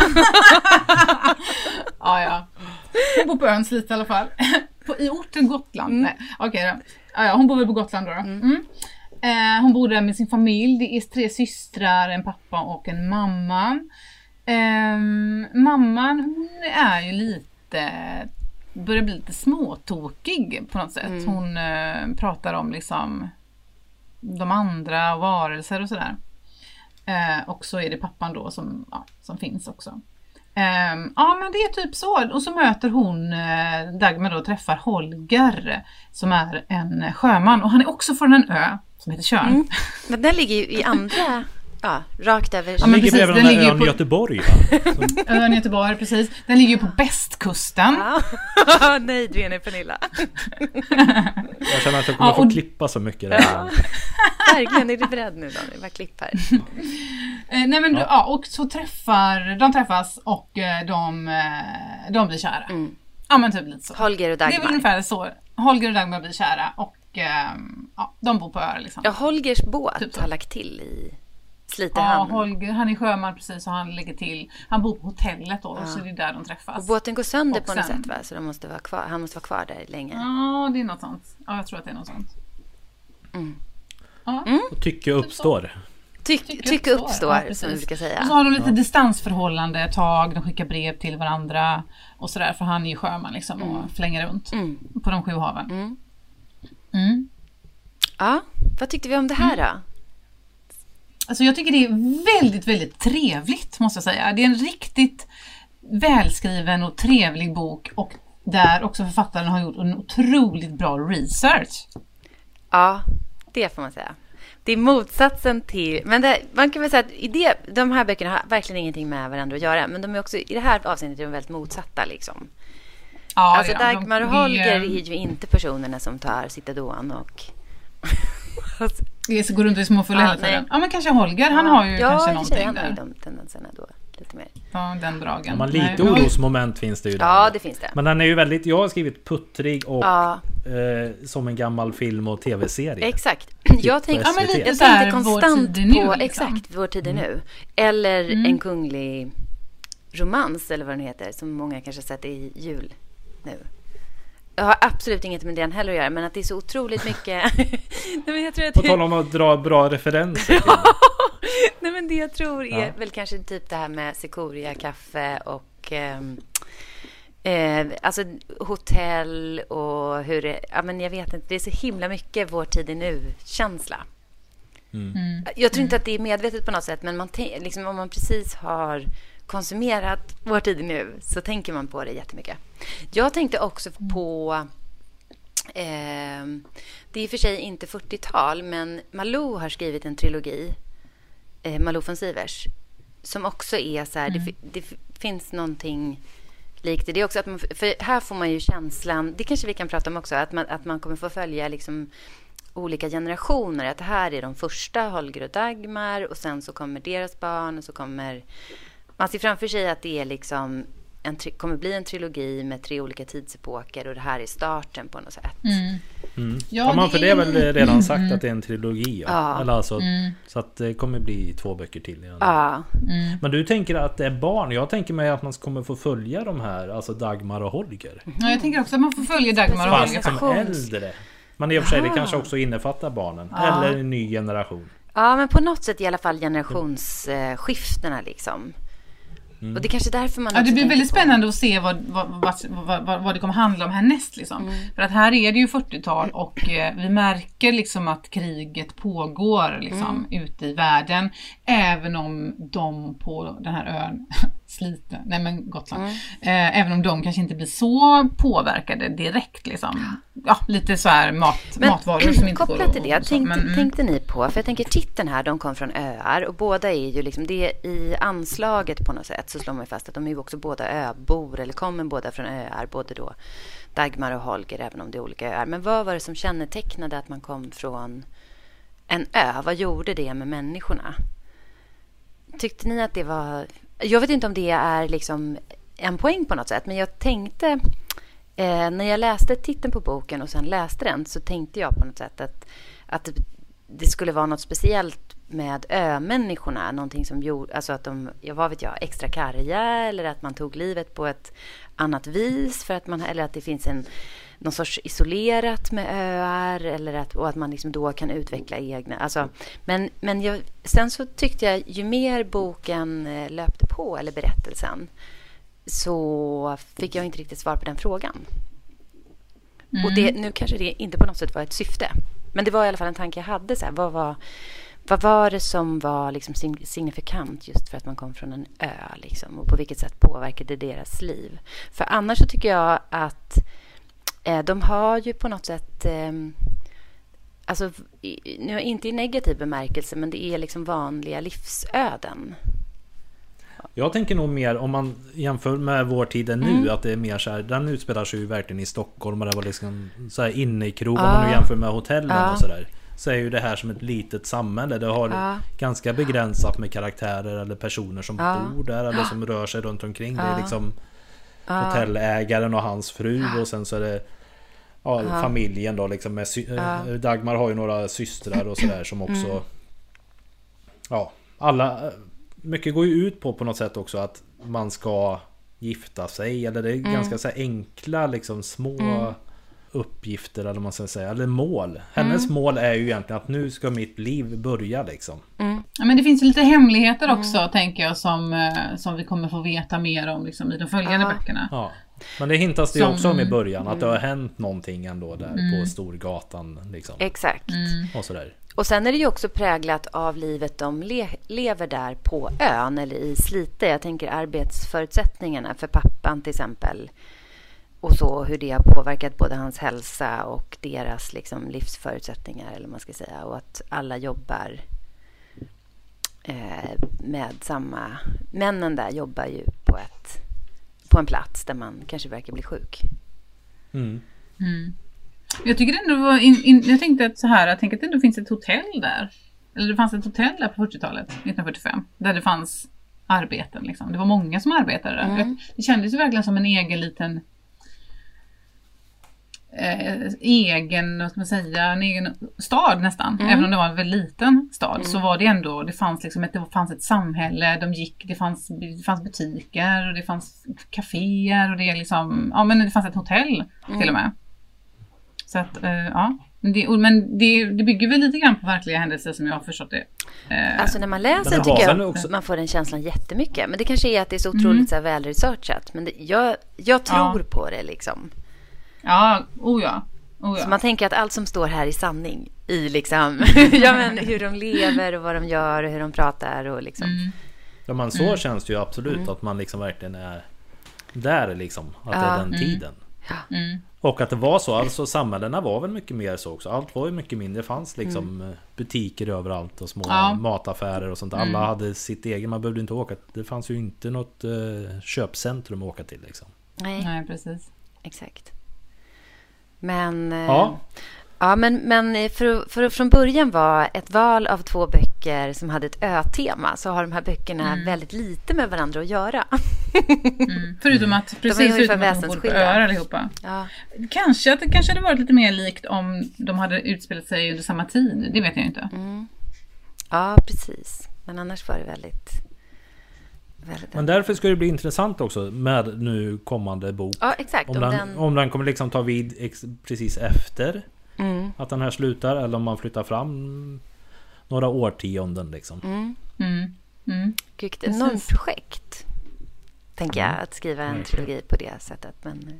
Ja. Hon bor på ön Slite i alla fall. I orten Gotland. Nej, okej då. Ja, hon bor väl på Gotland då. Hon bor där med sin familj. Det är 3 systrar, en pappa och en mamma. Mamman, hon är ju börjar bli lite småtokig på något sätt. Hon pratar om liksom de andra varelser och sådär. Och så är det pappan då som finns också. Men det är typ så. Och så möter hon Dagmar då och träffar Holger som är en sjöman. Och han är också från en ö som heter Tjörn. Men den ligger ju i andra... Ja, rakt över. Den ligger bredvid den här ön Göteborg, va? Ön Göteborg, precis. Den ligger ju på Bästkusten. Nej, du är en Pernilla. Jag känner att jag kommer få klippa så mycket. Verkligen, är du beredd nu då? Det var klipp här. Nej, men och så träffas och de blir kära. Ja, men typ lite så. Holger och Dagmar. Det är väl ungefär så. Holger och Dagmar blir kära och de bor på öar liksom. Ja, Holgers båt typ har lagt till i Sliterhamn. Ja, Holger, han är sjöman precis och han lägger till. Han bor på hotellet då och så är det där de träffas. Och båten går sönder på något sätt, va? Så han måste vara kvar där länge. Ja, det är något sånt. Ja, jag tror att det är något sånt. Och tycke uppstår. Tycka uppstår, som vi ska säga. Och så har de lite distansförhållande ett tag. De skickar brev till varandra och sådär. För han är ju sjöman liksom och flänger runt på de 7 haven. Ja, vad tyckte vi om det här då? Alltså jag tycker det är väldigt, väldigt trevligt, måste jag säga. Det är en riktigt välskriven och trevlig bok. Och där också författaren har gjort en otroligt bra research. Ja, det får man säga. Det är motsatsen till... Men man kan väl säga att de här böckerna har verkligen ingenting med varandra att göra. Men de är också, i det här avseendet är de väldigt motsatta liksom. Ja, alltså Dagmar och Holger är ju inte personerna som tar Citadon och... Det går runt i småfulla hela tiden. Ja, men kanske Holger, han har ju kanske någonting han där. Ja, de tendenserna då. Lite mer. Ja, den dragen. Ja, men lite orosmoment finns det ju där. Ja, det finns det. Men den är ju väldigt... Jag har skrivit puttrig och som en gammal film- och tv-serie. Exakt. Typ jag tänkte konstant på exakt Vår tid är nu. Eller en kunglig romans, eller vad den heter, som många kanske sett i jul nu. Jag har absolut inget med den heller att göra, men att det är så otroligt mycket... Nej, men jag tror att... På tal om att dra bra referenser. Nej, men det jag tror är väl kanske typ det här med Sekoria kaffe och alltså hotell och hur det... Ja, men jag vet inte, det är så himla mycket Vår tid är nu-känsla. Jag tror inte att det är medvetet på något sätt, men man liksom, om man precis har konsumerat Vår tid är nu så tänker man på det jättemycket. Jag tänkte också på det är i och för sig inte 40-tal, men Malou har skrivit en trilogi, Malou von Sivers, som också är så här, det finns någonting likt det är också att man, för här får man ju känslan, det kanske vi kan prata om också, att man kommer få följa liksom olika generationer, att det här är de första, Holger och Dagmar, och sen så kommer deras barn, och så kommer man ser framför sig att det är liksom kommer bli en trilogi med 3 olika tidsepoker, och det här är starten på något sätt. Ja, man för det är väl redan sagt att det är en trilogi. Ja. Eller alltså, så att det kommer bli 2 böcker till. Men du tänker att det är barn. Jag tänker mig att man kommer få följa de här, alltså Dagmar och Holger. Ja, jag tänker också att man får följa Dagmar och Holger. Fast som äldre. Men i och för sig det kanske också innefattar barnen. Eller en ny generation. Ja, men på något sätt i alla fall generationsskiftena liksom. Och det är kanske därför man det blir väldigt spännande att se vad det kommer handla om härnäst liksom. För att här är det ju 40-tal och vi märker liksom att kriget pågår liksom ute i världen, även om de på den här ön Slite, nej men Gotland, även om de kanske inte blir så påverkade direkt liksom. Ja, lite så här matvaror som inte kopplat till det, tänkte ni på, för jag tänker titeln här, de kom från öar, och båda är ju liksom, det i anslaget på något sätt så slår man ju fast att de är ju också båda öbor, eller kommer båda från öar, både då Dagmar och Holger, även om det är olika öar. Men vad var det som kännetecknade att man kom från en ö? Vad gjorde det med människorna? Tyckte ni att det var... Jag vet inte om det är liksom en poäng på något sätt, men jag tänkte när jag läste titeln på boken och sen läste den, så tänkte jag på något sätt att det skulle vara något speciellt med ömänniskorna, någonting som gjorde, alltså att de, extra karga, eller att man tog livet på ett annat vis för att eller att det finns någon sorts isolerat med öar, eller och att man liksom då kan utveckla egna, alltså, men sen så tyckte jag, ju mer boken löpte på, eller berättelsen, så fick jag inte riktigt svar på den frågan. Och nu kanske det inte på något sätt var ett syfte, men det var i alla fall en tanke jag hade, så här, vad var det som var liksom signifikant just för att man kom från en ö liksom, och på vilket sätt påverkade deras liv? För annars så tycker jag att de har ju på något sätt alltså nu inte i negativ bemärkelse, men det är liksom vanliga livsöden. Jag tänker nog mer, om man jämför med Vår tid nu, att det är mer så här, den utspelar sig ju verkligen i Stockholm, och det var liksom så här inne i krog, om man nu jämför med hotellen och sådär, så är ju det här som ett litet samhälle. Det har ganska begränsat med karaktärer eller personer som bor där, eller som rör sig runt omkring. Det är liksom hotellägaren och hans fru, och sen så är det familjen då liksom med Dagmar har ju några systrar och sådär som också alla, mycket går ju ut på något sätt också att man ska gifta sig, eller det är ganska så här enkla liksom små uppgifter eller vad man ska säga, eller mål. Hennes mål är ju egentligen att nu ska mitt liv börja liksom. Ja, men det finns ju lite hemligheter också tänker jag som vi kommer få veta mer om liksom, i de följande böckerna. Ja. Men det hintas det ju också om i början att det har hänt någonting ändå där på Storgatan liksom. Exakt. Och sådär. Och sen är det ju också präglat av livet de lever där på ön eller i Slite. Jag tänker arbetsförutsättningarna för pappan till exempel. Och så hur det har påverkat både hans hälsa och deras liksom livsförutsättningar eller man ska säga. Och att alla jobbar med samma... Männen där jobbar ju på en plats där man kanske verkar bli sjuk. Jag tycker ändå var jag tänkte att så här, jag tänker att det ändå finns ett hotell där. Eller det fanns ett hotell där på 40-talet, 1945, där det fanns arbeten liksom. Det var många som arbetade där. Det kändes ju verkligen som en egen liten vad ska man säga, en egen stad nästan. Även om det var en väldigt liten stad så var det ändå, det fanns liksom det fanns ett samhälle, det fanns butiker och det fanns kaféer och det liksom, ja men det fanns ett hotell till och med. Så att ja, men det bygger väl lite grann på verkliga händelser som jag har förstått det. Alltså när man läser tycker jag också man får den känslan jättemycket. Men det kanske är att det är så otroligt så här välresearchat. Men jag tror på det liksom. Ja, ja. Så man tänker att allt som står här är sanning i liksom ja, men hur de lever och vad de gör och hur de pratar och liksom. Ja, men så känns det ju absolut att man liksom verkligen är där liksom, att det är den tiden. Och att det var så, alltså samhällena var väl mycket mer så också. Allt var ju mycket mindre, det fanns liksom butiker överallt och små mataffärer och sånt. Alla hade sitt eget, man behövde inte åka. Det fanns ju inte något köpcentrum att åka till liksom. Nej, precis. Exakt. Men men för att från början var ett val av 2 böcker som hade ett ö-tema, så har de här böckerna väldigt lite med varandra att göra. Förutom att precis förutom att de bor på öar allihopa. Ja. Kanske hade varit lite mer likt om de hade utspelat sig under samma tid. Det vet jag inte. Ja, precis. Men annars var det väldigt... Men därför ska det bli intressant också med nu kommande bok. Ja, exakt. Om den kommer liksom ta vid precis efter att den här slutar, eller om man flyttar fram några årtionden liksom. Vilket enormt projekt, tänker jag, att skriva en trilogi på det sättet. Men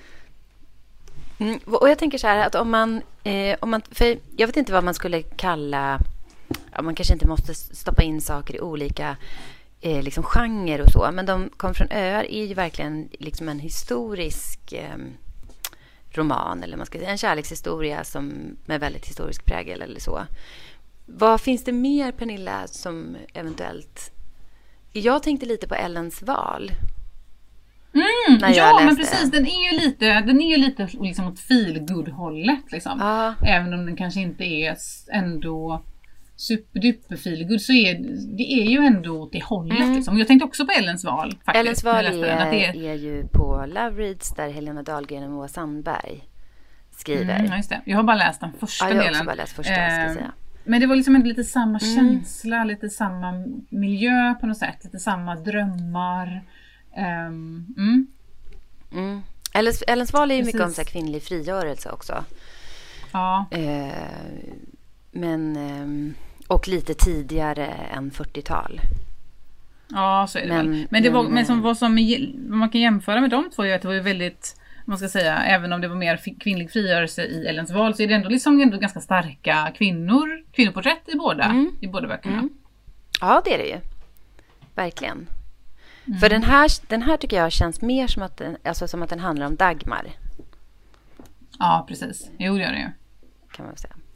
och jag tänker så här att om man för jag vet inte vad man skulle kalla, man kanske inte måste stoppa in saker i olika liksom genre och så, men De kom från öar är ju verkligen liksom en historisk roman, eller man ska säga en kärlekshistoria som med väldigt historisk prägel eller så. Vad finns det mer, Pernilla, som eventuellt... Jag tänkte lite på Ellens val. Ja, men precis, den är ju lite liksom åt feelgood-hållet liksom. Även om den kanske inte är ändå superduper feelgood, så det är ju ändå åt det hållet liksom. Jag tänkte också på Ellens val faktiskt. Ellens val är ju på Love Reads, där Helena Dahlgren och Moa Sandberg skriver. Just det. Jag har bara läst den första delen. Jag har också bara läst första, ska jag säga. Men det var liksom lite samma känsla, lite samma miljö på något sätt, lite samma drömmar. Ellens val är ju mycket om så här kvinnlig frigörelse också. Ja. Men och lite tidigare än 40-tal. Ja, så är det väl. Men vad man kan jämföra med de två är att det var ju väldigt, man ska säga, även om det var mer kvinnlig frigörelse i Ellens val, så är det ändå ganska starka kvinnoporträtt i båda böckerna. Ja, det är det ju. Verkligen. För den här tycker jag känns mer som att den handlar om Dagmar. Ja, precis. Jo, det gör det ju. Kan man säga.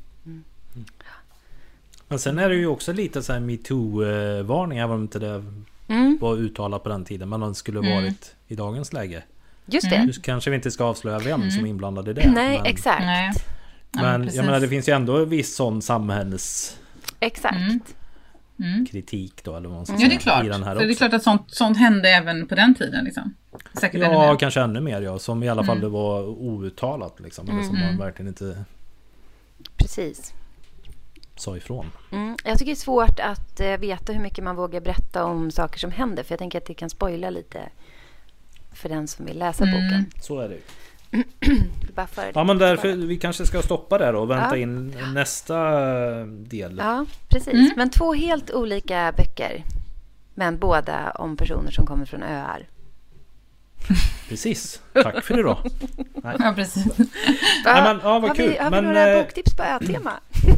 Men sen är det ju också lite så här MeToo-varning, även om inte det var uttalat på den tiden, men den skulle varit i dagens läge. Just det. Nu kanske vi inte ska avslöja vem som är inblandad i det. Nej, exakt. Nej. Men jag menar, det finns ju ändå en viss sån samhälls... Exakt. kritik då, eller vad man ska säga. Ja, det är klart. I den här för det är klart att sånt hände även på den tiden liksom. Säkert ännu kanske ännu mer, som i alla fall det var outtalat liksom, eller som man verkligen inte precis sa ifrån. Jag tycker det är svårt att veta hur mycket man vågar berätta om saker som händer, för jag tänker att det kan spoila lite för den som vill läsa boken. Så är det. Ja, men därför vi kanske ska stoppa där och vänta in nästa del. Ja, precis. Men 2 helt olika böcker. Men båda om personer som kommer från öar. Precis. Tack för idag. Nej. Ja, precis. Nej, men, vad kul. Har vi några boktips på ötema?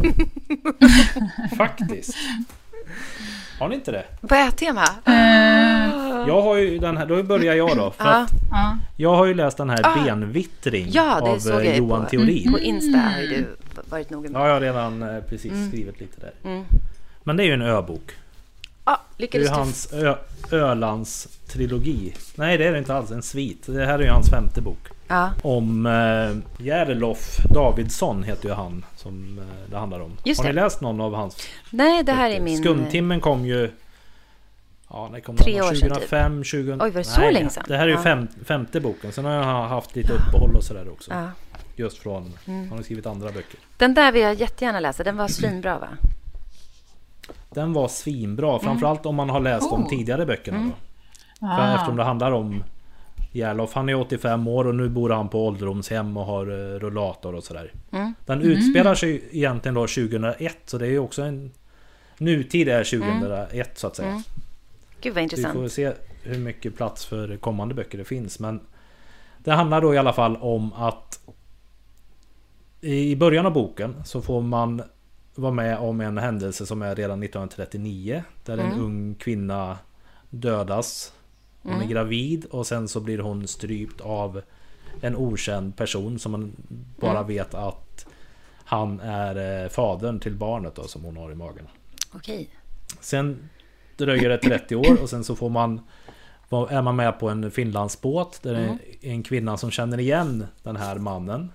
Faktiskt. Har ni inte det? På ötema? Jag har ju den här, då börjar jag då. För att jag har ju läst den här Benvittring av Johan Theorin. På Insta har ju du varit noga med. Ja, jag har redan precis skrivit lite där. Men det är ju en öbok. Det är ju hans Ölands trilogi. Nej, det är det inte alls, en svit. Det här är ju hans 5:e bok. Om Järlof Davidsson heter ju han som det handlar om. Har ni läst någon av hans? Nej, det här är min... Skumtimmen kom ju... Ja, det kom 3 år 2005, 20... Oj, var det så länge sedan? Det här är ju 5:e boken. Sen har jag haft lite uppehåll och sådär också. Just från... Han har skrivit andra böcker. Den där vill jag jättegärna läsa. Den var svinbra, va? Den var svinbra. Framförallt om man har läst de tidigare böckerna då. För eftersom det handlar om Järlof, han är 85 år och nu bor han på ålderdomshem och har rullator och sådär. Den utspelar sig egentligen då 2001, så det är ju också en nutid är 2001 så att säga. Gud vad intressant. Vi får se hur mycket plats för kommande böcker det finns, men det handlar då i alla fall om att i början av boken så får man vara med om en händelse som är redan 1939 där en ung kvinna dödas. Hon är gravid och sen så blir hon strypt av en okänd person som man bara vet att han är fadern till barnet då, som hon har i magen. Okej. Sen dröjer det 30 år och sen så är man med på en Finlandsbåt där det är en kvinna som känner igen den här mannen.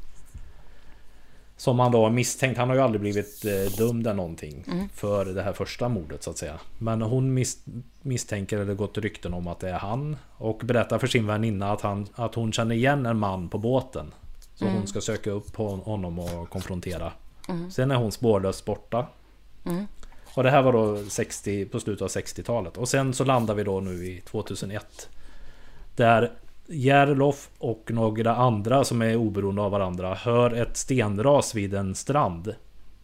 Som han då misstänkt, han har ju aldrig blivit dömd eller någonting för det här första mordet så att säga. Men hon misstänker, eller gått rykten om att det är han, och berättar för sin väninna att hon känner igen en man på båten. Så hon ska söka upp honom och konfrontera. Sen är hon spårlöst borta. Och det här var då på slutet av 60-talet. Och sen så landar vi då nu i 2001. Där Järlof och några andra som är oberoende av varandra hör ett stenras vid en strand.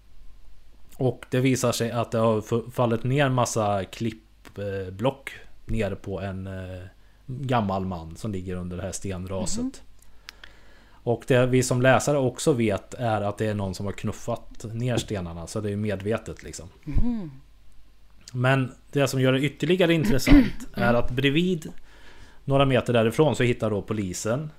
Och det visar sig att det har fallit ner massa klippblock ner på en gammal man som ligger under det här stenraset. Och det vi som läsare också vet är att det är någon som har knuffat ner stenarna, så det är medvetet liksom. Men det som gör det ytterligare intressant är att bredvid några meter därifrån så hittar då polisen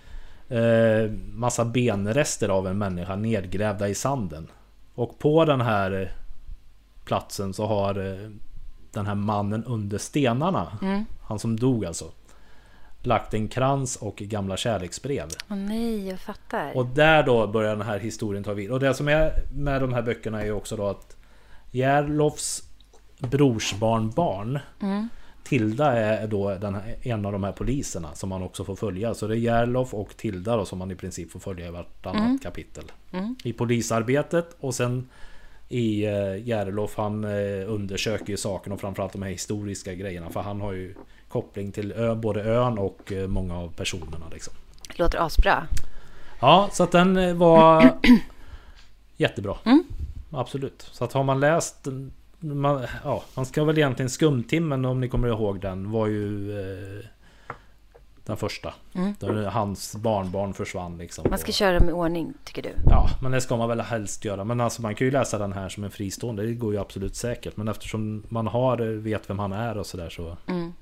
massa benrester av en människa nedgrävda i sanden. Och på den här platsen så har den här mannen under stenarna, han som dog alltså, lagt en krans och gamla kärleksbrev. Nej, jag fattar. Och där då börjar den här historien ta vid. Och det som är med de här böckerna är ju också då att Järlofs brorsbarnbarn Tilda är då en av de här poliserna som man också får följa. Så det är Järlof och Tilda då, som man i princip får följa i vartannat kapitel. I polisarbetet, och sen i Järlof, han undersöker ju saken och framförallt de här historiska grejerna. För han har ju koppling till både ön och många av personerna liksom. Låter asbra. Ja, så att den var jättebra. Absolut. Så att har man läst... Man ska väl egentligen Skumtimmen, om ni kommer ihåg den, var ju den första. Där hans barnbarn försvann liksom. Man ska köra dem i ordning, tycker du? Ja, men det ska man väl helst göra. Men alltså man kan ju läsa den här som en fristående. Det går ju absolut säkert. Men eftersom man vet vem han är och sådär så...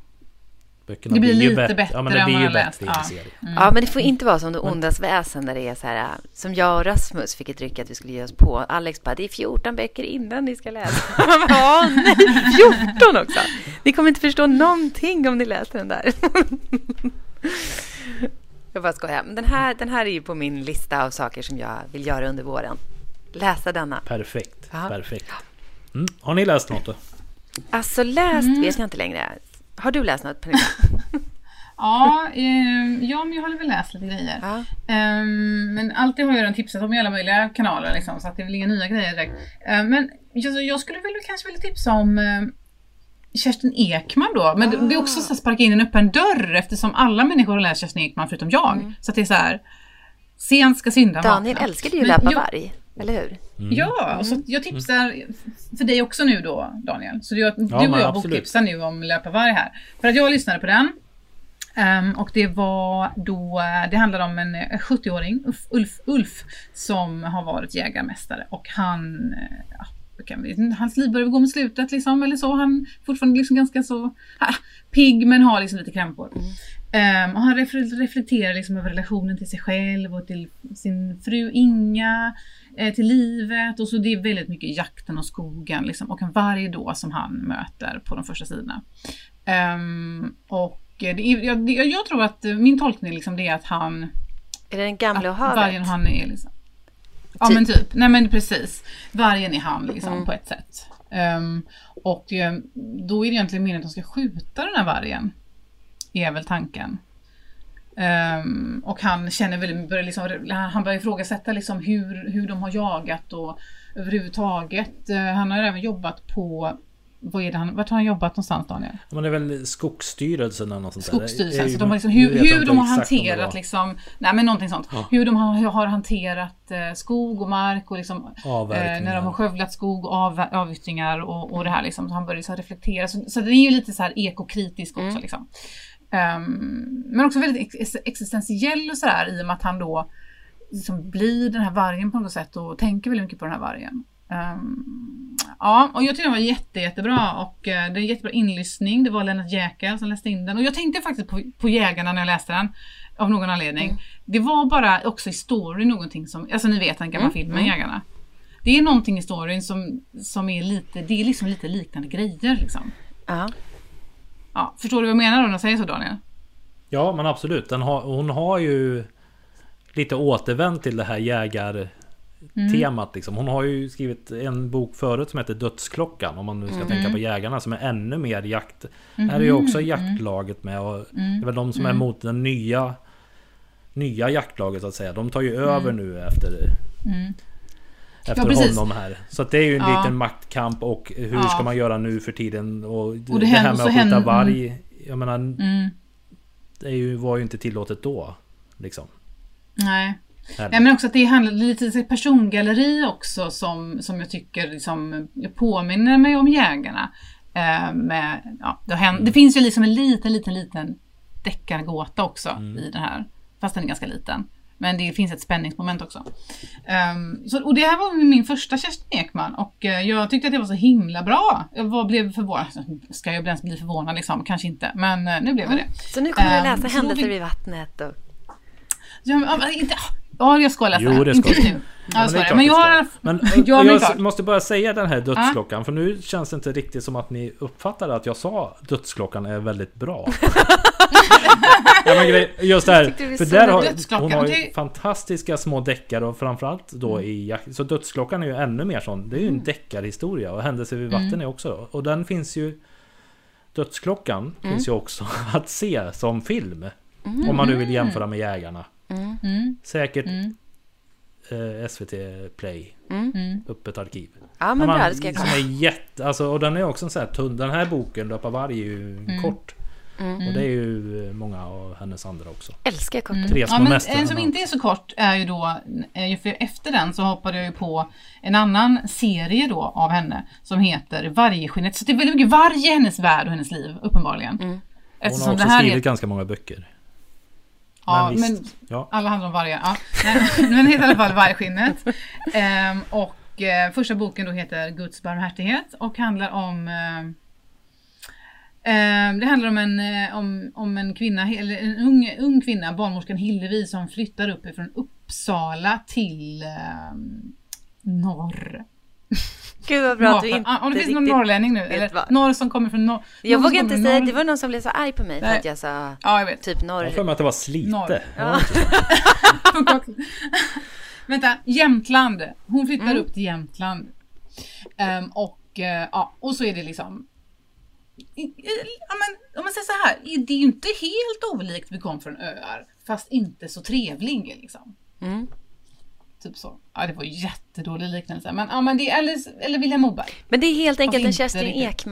Det blir lite bättre, ja, men det blir ju bättre i en serie. Ja, men det får inte vara som det ondas väsen där det är så här, som jag och Rasmus fick ett ryck att vi skulle ge oss på. Alex bara, det är 14 böcker innan ni ska läsa. Ja, nej, 14 också. Ni kommer inte förstå någonting om ni läser den där. Jag bara skojar. Men den här är ju på min lista av saker som jag vill göra under våren. Läsa denna. Perfekt, perfekt. Har ni läst något då? Alltså läst vet jag inte längre. Har du läst något, Pernilla? Ja, men jag har väl läst lite grejer. Men alltid har jag den tipsat om i alla möjliga kanaler liksom, så att det är väl inga nya grejer direkt. Men jag skulle väl kanske vilja tipsa om Kerstin Ekman då. Men det är också så att sparka in en öppen dörr eftersom alla människor har läst Kerstin Ekman förutom jag. Så att det är så här, sent ska synda vakna. Daniel älskade ju Löpa varg, eller hur? Ja, så jag tipsar för dig också nu då, Daniel. Så du och jag boktipsar nu om Löpa varg här. För att jag lyssnade på den. Och det var då, det handlar om en 70-åring, Ulf, som har varit jägarmästare. Och hans liv börjar gå med slutet liksom, eller så. Han fortfarande liksom ganska så pigg, men har liksom lite krämpor. Och han reflekterar liksom över relationen till sig själv och till sin fru Inga, till livet. Och så det är väldigt mycket jakten och skogen liksom, och en varg då som han möter på de första sidorna. Och jag tror att min tolkning liksom, det är att han... Är det den gamla och havet? Vargen han är liksom... Ja men typ, nej men precis. Vargen är han liksom på ett sätt. Och då är det egentligen meningen att de ska skjuta den här vargen. Är väl tanken. Och han känner väl, han börjar ifrågasätta liksom hur de har jagat och överhuvudtaget. Han har även jobbat på... Vart har han jobbat någonstans, Daniel? Men det är väl Skogsstyrelsen eller något sånt där. Skogsstyrelsen, så de har liksom, hur de har hanterat liksom, nej men någonting sånt. Ja. Hur de har hanterat skog och mark och liksom när de har skövlat skog och avyttringar och det här liksom, så han börjar så reflektera. Så det är ju lite så här ekokritisk också liksom. Men också väldigt existentiell och sådär, i och med att han då liksom blir den här vargen på något sätt och tänker väldigt mycket på den här vargen. Ja, och jag tycker den var jättebra och det är jättebra inlyssning. Det var Lennart Jäkel som läste in den. Och jag tänkte faktiskt på Jägarna när jag läste den, av någon anledning. Det var bara också i story någonting som, alltså ni vet den gamla filmen Jägarna. Det är någonting i storyn som är lite, det är liksom lite liknande grejer liksom. Ja, förstår du vad jag menar då när jag säger så, Daniel? Ja, men absolut. Hon har ju lite återvänt till det här jägartemat liksom. Hon har ju skrivit en bok förut som heter Dödsklockan, om man nu ska tänka på jägarna, som är ännu mer jakt. Här är ju också jaktlaget med, och det är väl de som är emot den nya jaktlaget så att säga. De tar ju över nu efter honom här. Så att det är ju en liten maktkamp, och hur ska man göra nu för tiden, och det här med att skjuta varg, jag menar det var ju inte tillåtet då liksom. Nej, men också att det handlar lite persongalleri också som jag tycker liksom, påminner mig om Jägarna. Det finns ju liksom en liten deckargåta också i den här, fast den är ganska liten. Men det finns ett spänningsmoment också. Och det här var min första Kerstin Ekman, och jag tyckte att det var så himla bra. Jag blev förvånad. Ska jag bli förvånad liksom? Kanske inte, men nu blev jag det. Så nu kommer du läsa Händelser vid vattnet och... jag ska läsa. Jo, det ska du. Jag måste bara säga den här dödsklockan, för nu känns det inte riktigt som att ni uppfattade att jag sa dödsklockan är väldigt bra. Just det här, för där hon har ju fantastiska små deckare, och framförallt då i jakt. Så dödsklockan är ju ännu mer sån. Det är ju en deckarhistoria, och Händelser vid vatten är också. Och den finns ju, Dödsklockan finns ju också att se som film. Om man nu vill jämföra med Jägarna. Säkert SVT Play, öppet arkiv. Ja, men bra, det ska jag komma. Alltså, och den är också en sån här tunn. Den här boken, Löpa varg, är ju kort. Och det är ju många av hennes andra också. Älskar kort. En som inte är så kort är ju då, för efter den så hoppade jag ju på en annan serie då av henne som heter Vargskinnet. Så det är väldigt mycket varg i hennes värld och hennes liv, uppenbarligen. Hon har också skrivit ganska många böcker. Men alla handlar om vargar. Ja. Men heter i alla fall Vargskinnet. Och första boken då heter Guds barmhärtighet och handlar om det handlar om en kvinna, eller en ung kvinna, barnmorskan Hillevi, som flyttar upp från Uppsala till norr. Gud vad bra att du inte det finns någon norrlänning nu, eller norr som kommer från norr. Jag vågar inte säga, det var någon som blev så arg på mig för att jag sa typ norr. Jag tror att det var Slite. Vänta, Jämtland. Hon flyttar upp till Jämtland. Och så är det liksom, om man säger så här, det är ju inte helt olikt Vi kom från öar, fast inte så trevlig liksom. Typ så. Ja, det var jättedålig liknelse. Men det är eller Vilhelm Moberg. Men det är helt enkelt en Kerstin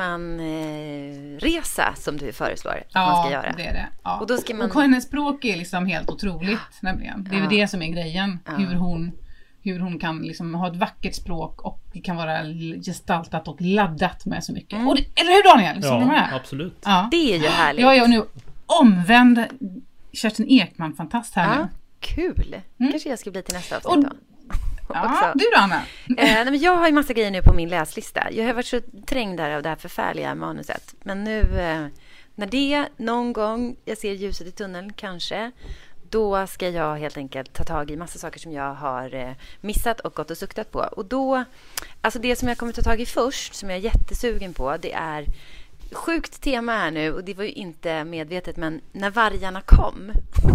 Ekman-resa som du föreslår att man ska göra. Det är det. Ja. Och då ska man... Och hennes språk är liksom helt otroligt, nämligen. Det är det som är grejen. Hur hon kan liksom ha ett vackert språk och det kan vara gestaltat och laddat med så mycket. Och eller hur, Daniel? Ja, absolut. Ja. Det är ju härligt. Ja, och nu omvänd Kerstin Ekman-fantast här nu. Kul. Kanske jag ska bli till nästa avsnitt då. Ja, du då, Anna? Nej, men jag har ju massa grejer nu på min läslista. Jag har varit så trängd där av det här förfärliga manuset. Men nu, när det någon gång jag ser ljuset i tunneln kanske, då ska jag helt enkelt ta tag i massa saker som jag har missat och gått och suktat på. Och då, alltså det som jag kommer ta tag i först, som jag är jättesugen på, det är sjukt tema här nu, och det var ju inte medvetet, men när vargarna kom.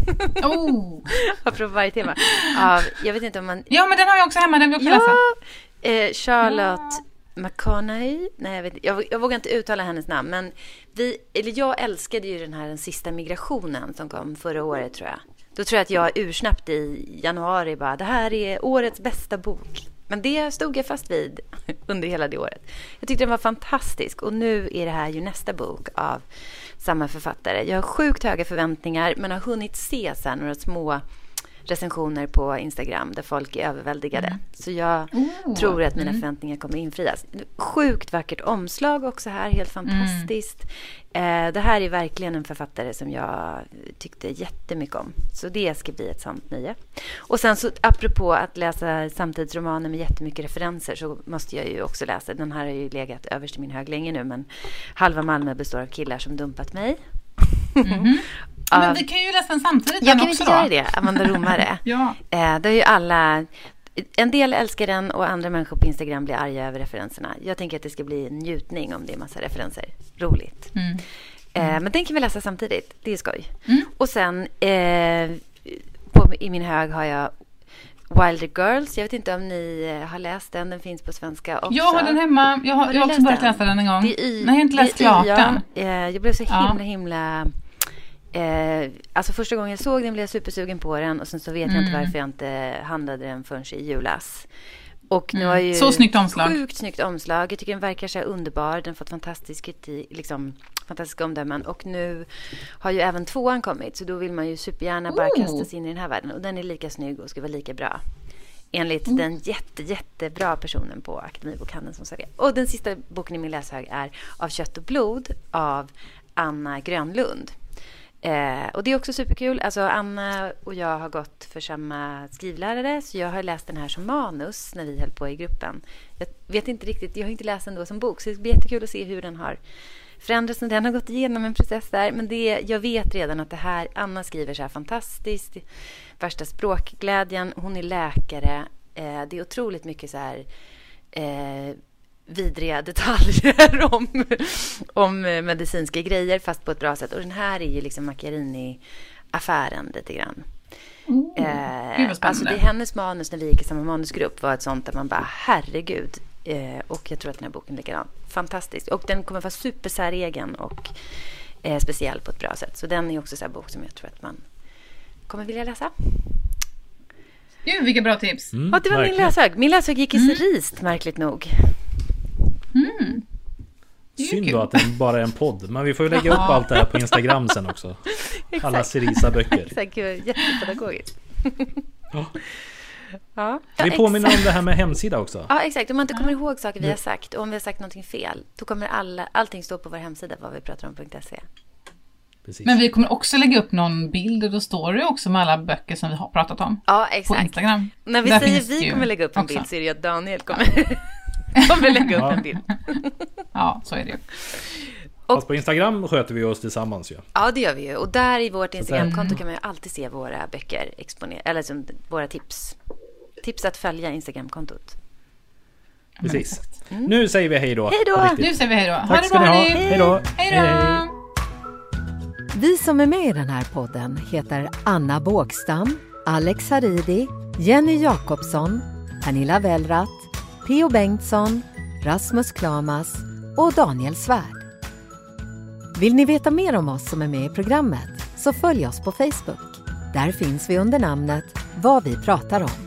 Apropå varje tema. Jag vet inte om man... Ja, men den har jag också hemma, den vill jag också läsa. Charlotte McConaughey. Nej, jag vågar inte uttala hennes namn, men jag älskade ju den sista migrationen som kom förra året, tror jag. Då tror jag att jag ursnabbt i januari bara, det här är årets bästa bok. Men det stod jag fast vid under hela det året. Jag tyckte den var fantastisk. Och nu är det här ju nästa bok av samma författare. Jag har sjukt höga förväntningar, men har hunnit se sen några små recensioner på Instagram där folk är överväldigade. Så jag tror att mina förväntningar kommer infrias. Sjukt vackert omslag också här, helt fantastiskt. Det här är verkligen en författare som jag tyckte jättemycket om. Så det ska bli ett sånt nöje. Och sen så, apropå att läsa samtidsromaner med jättemycket referenser, så måste jag ju också läsa. Den här har ju legat överst i min hög länge nu, men Halva Malmö består av killar som dumpat mig. Men vi kan ju läsa den samtidigt. Jag kan inte göra det, Amanda Romare. Ja. Det är ju alla... En del älskar den och andra människor på Instagram blir arga över referenserna. Jag tänker att det ska bli en njutning om det är massa referenser. Roligt. Men den kan vi läsa samtidigt. Det är skoj. Och sen i min hög har jag Wilder Girls. Jag vet inte om ni har läst den. Den finns på svenska också. Jag har den hemma. Jag har också börjat läsa den en gång. Nej, jag har inte läst klart den. Jag blev så himla... alltså första gången jag såg den blev jag supersugen på den, och sen så vet jag inte varför jag inte handlade den förrän i julas. Och nu har ju så snyggt omslag. Sjukt snyggt omslag. Jag tycker den verkar så underbar. Den har fått fantastisk kritik, liksom fantastiska omdömen, och nu har ju även 2:an kommit, så då vill man ju supergärna bara kasta sig in i den här världen, och den är lika snygg och ska vara lika bra. Enligt den jättebra personen på Akademibokhandeln som sa det. Och den sista boken i min läshög är Av kött och blod av Anna Grönlund. Och det är också superkul. Alltså Anna och jag har gått för samma skrivlärare, så jag har läst den här som manus när vi höll på i gruppen. Jag vet inte riktigt, jag har inte läst den då som bok, så det blir jättekul att se hur den har förändrats. Den har gått igenom en process där, men jag vet redan att det här, Anna skriver så här fantastiskt, värsta språkglädjen, hon är läkare, det är otroligt mycket så här vidriga detaljer om medicinska grejer, fast på ett bra sätt. Och den här är ju liksom Macchiarini-affären lite grann. Alltså det är hennes manus när vi gick i samma manusgrupp var ett sånt där man bara, herregud. Och jag tror att den här boken är likadan. Fantastisk. Och den kommer vara supersäregen och speciell på ett bra sätt. Så den är också så här bok som jag tror att man kommer vilja läsa. Gud, vilka bra tips. Och det var min läshög. Min läshög gick i cerist, märkligt nog. Synd då att den bara är en podd. Men vi får ju lägga upp allt det här på Instagram sen också. Alla Cerisa-böcker. Exakt, jättepedagogiskt. Ja, vi påminner om det här med hemsida också. Ja, exakt. Om man inte kommer ihåg saker vi har sagt, och om vi har sagt någonting fel, då kommer allting stå på vår hemsida, vad vi pratar om.se. Precis. Men vi kommer också lägga upp någon bild, och då står det också med alla böcker som vi har pratat om. Ja, exakt. På Instagram. När vi säger vi kommer lägga upp en bild, så är det att Daniel kommer lägga upp en bild. Ja, så är det ju. Fast på Instagram sköter vi oss tillsammans ju. Ja, det gör vi ju. Och där i vårt Instagramkonto kan man ju alltid se våra böcker exponerade, eller som våra tips att följa Instagramkontot. Precis. Nu säger vi hej då. Hej då. Nu säger vi hej då. Tack ska ni ha. Hej då. Hej. Vi som är med i den här podden heter Anna Bågstam, Alex Haridi, Jenny Jakobsson, Pernilla Wellrath, P.O. Bengtsson, Rasmus Klamas och Daniel Svärd. Vill ni veta mer om oss som är med i programmet, så följ oss på Facebook. Där finns vi under namnet Vad vi pratar om.